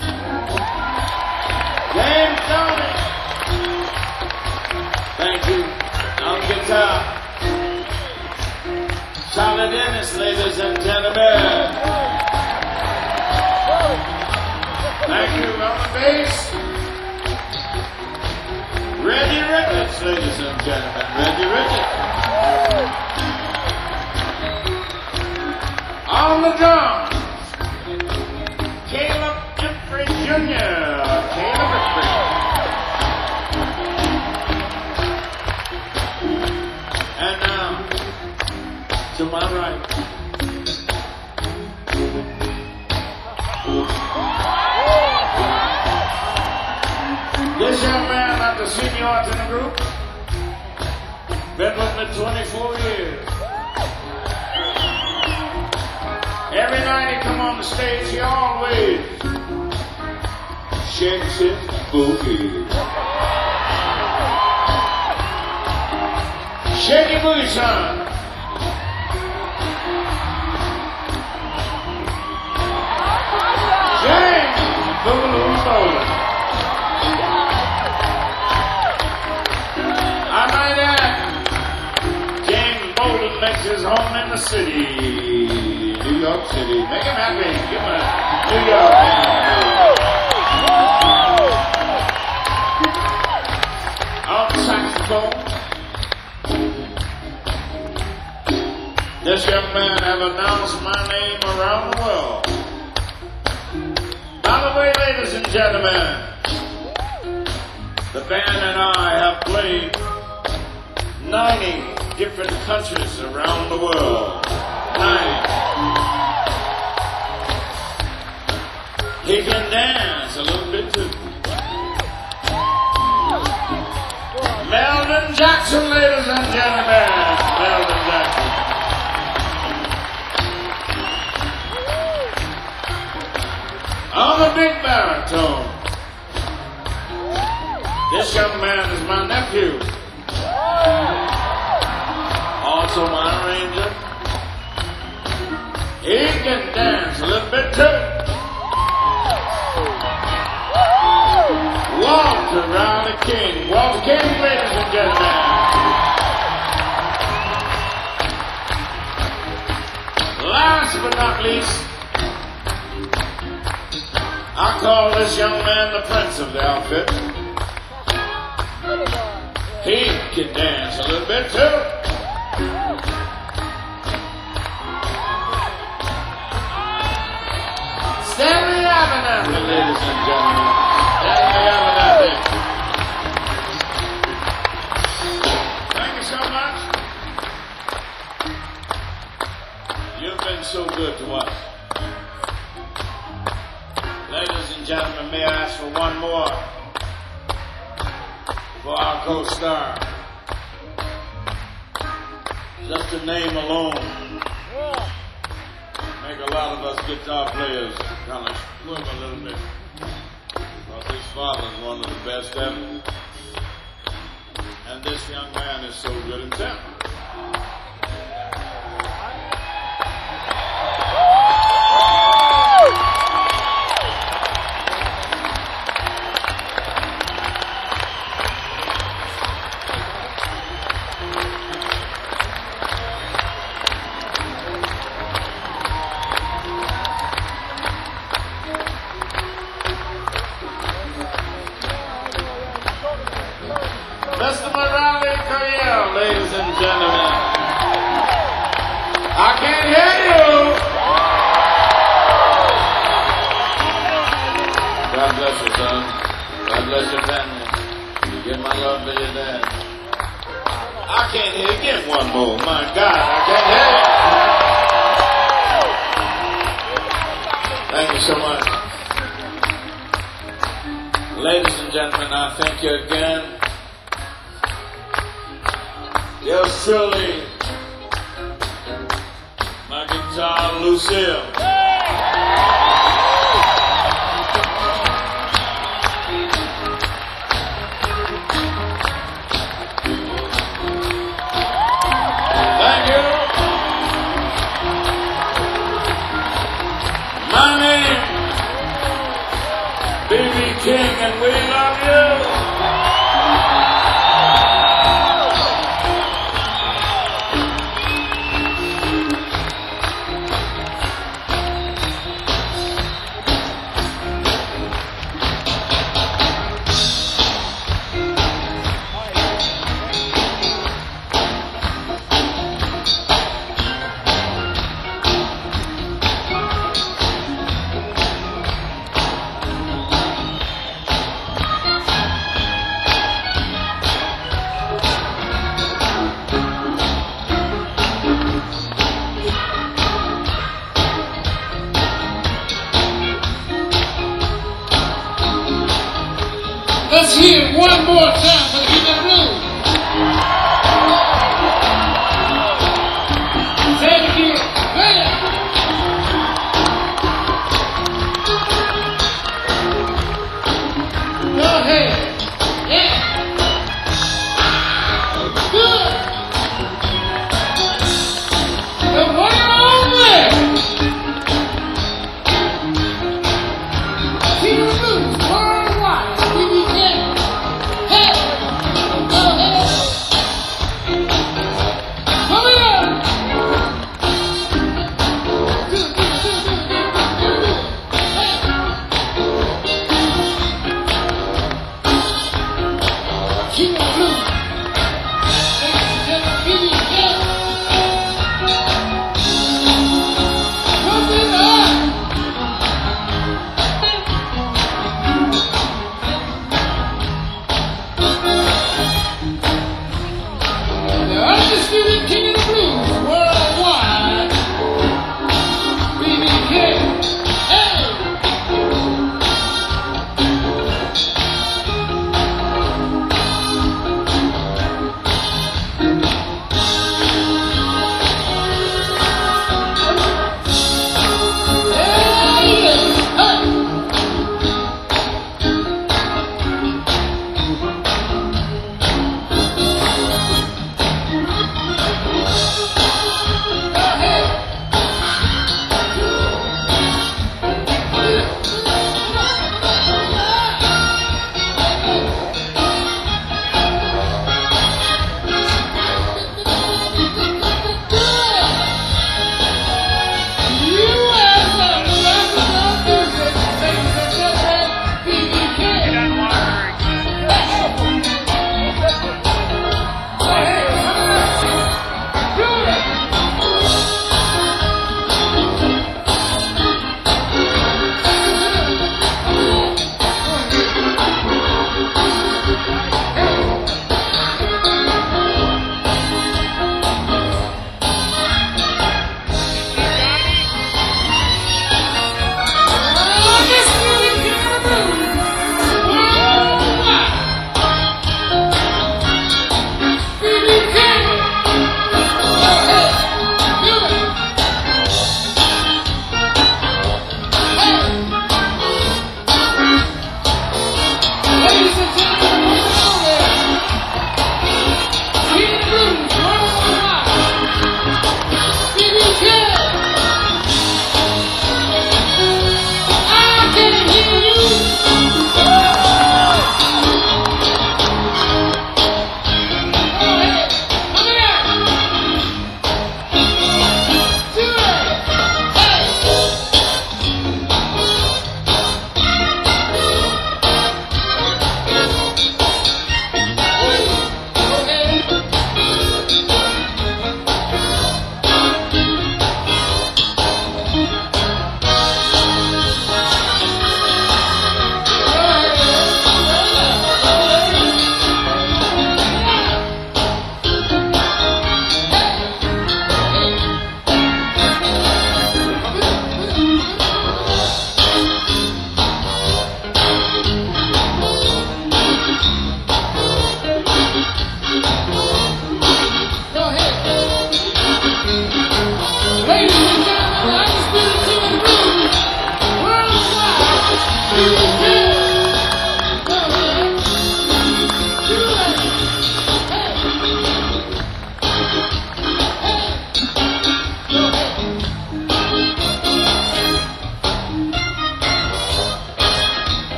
James Tony. Thank you. On guitar. Charlie Dennis, ladies and gentlemen. Thank you. On the bass. Reggie Ricketts, ladies and gentlemen. Reggie Ricketts. On the drums. Caleb Jeffrey Jr. Caleb Jeffrey. And now, to my right. This young man at the senior arts in the group. Been with me 24 years. Every night he come on the stage, he always shakes his booty. Shake your booty, son. James Boogaloo Bolden. I might add, James Bolden makes his home in the city. New York City. Make him happy. Give him a New York man. On saxophone. This young man have announced my name around the world. By the way, ladies and gentlemen, the band and I have played 90 different countries around the world. 90. He can dance a little bit too. Meldon Jackson, ladies and gentlemen. Meldon Jackson. On the big baritone, this young man is my nephew, also my arranger. He can dance a little bit too. Walter Riley King. Walter King, ladies and gentlemen. Last but not least, I call this young man the prince of the outfit. He can dance a little bit too. Stanley Abernathy, ladies and gentlemen. Stanley Abernathy. Thank you so much. You've been so good to us. Ladies and gentlemen, may I ask for one more for our co-star? Just the name alone make a lot of us guitar players kind of squirm a little bit. Because his father's one of the best ever. And this young man is so good himself. Mr. Morale Coyel, ladies and gentlemen. I can't hear you. God bless you, son. God bless your family. Give my love to your dad. I can't hear you. Get one more. My God, I can't hear you. Thank you so much. Ladies and gentlemen, I thank you again. Yours truly, my guitar, Lucille. Thank you. My name, B.B. King, and we love you. Let's hear it one more time for the King of the Blues. Say it again. Say it. Go ahead. Yeah. Good. The one and only King of the Blues worldwide. B.B. King. Hey.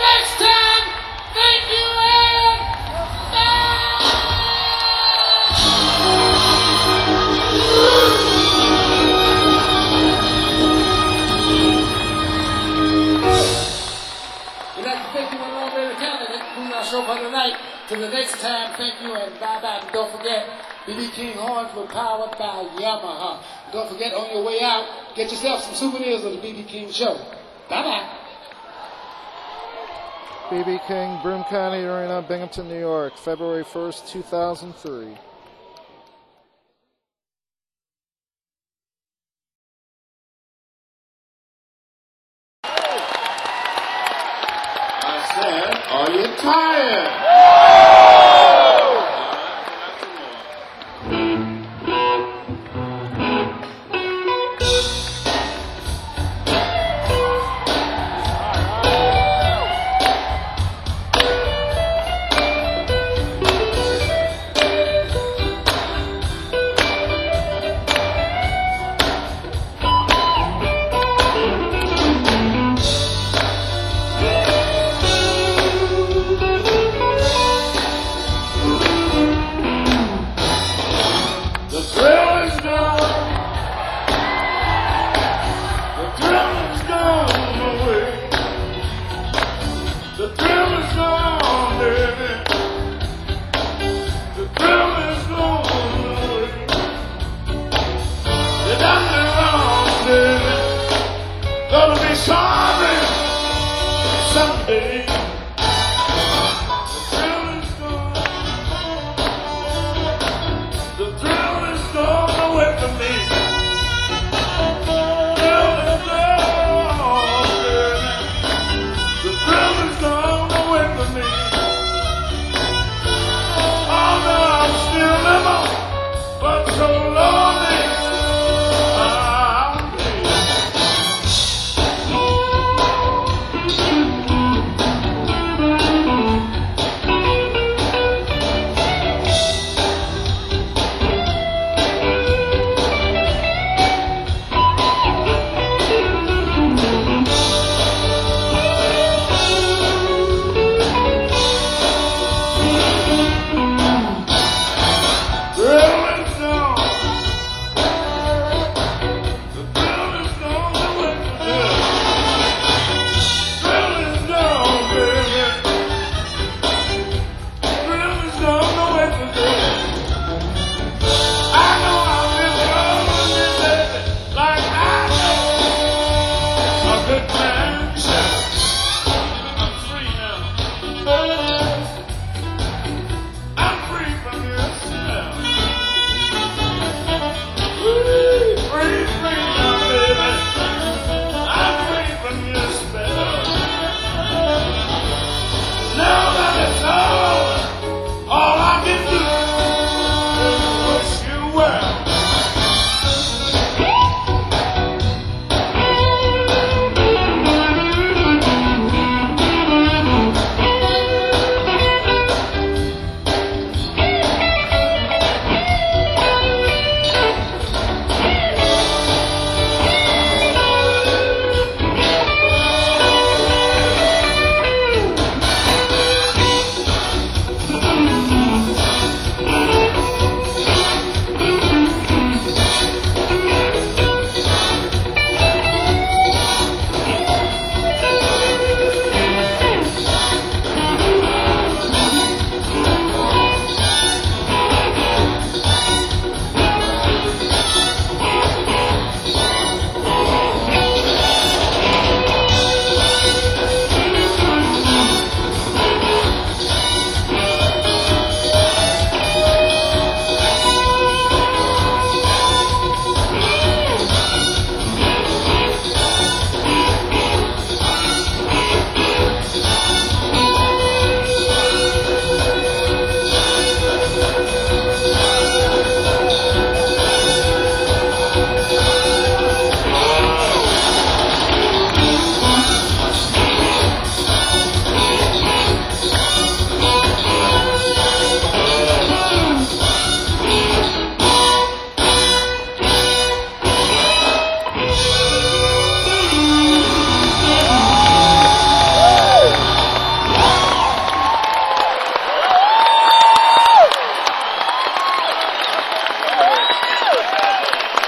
next time, thank you and we'd like to thank you in Long Beach County. That concludes our show for tonight. Till the next time, thank you and bye-bye. And don't forget, BB King horns were powered by Yamaha. Don't forget, on your way out, get yourself some souvenirs of the BB King show. Bye-bye. BB King, Broome County Arena, Binghamton, New York, February 1st, 2003. I said, are you tired?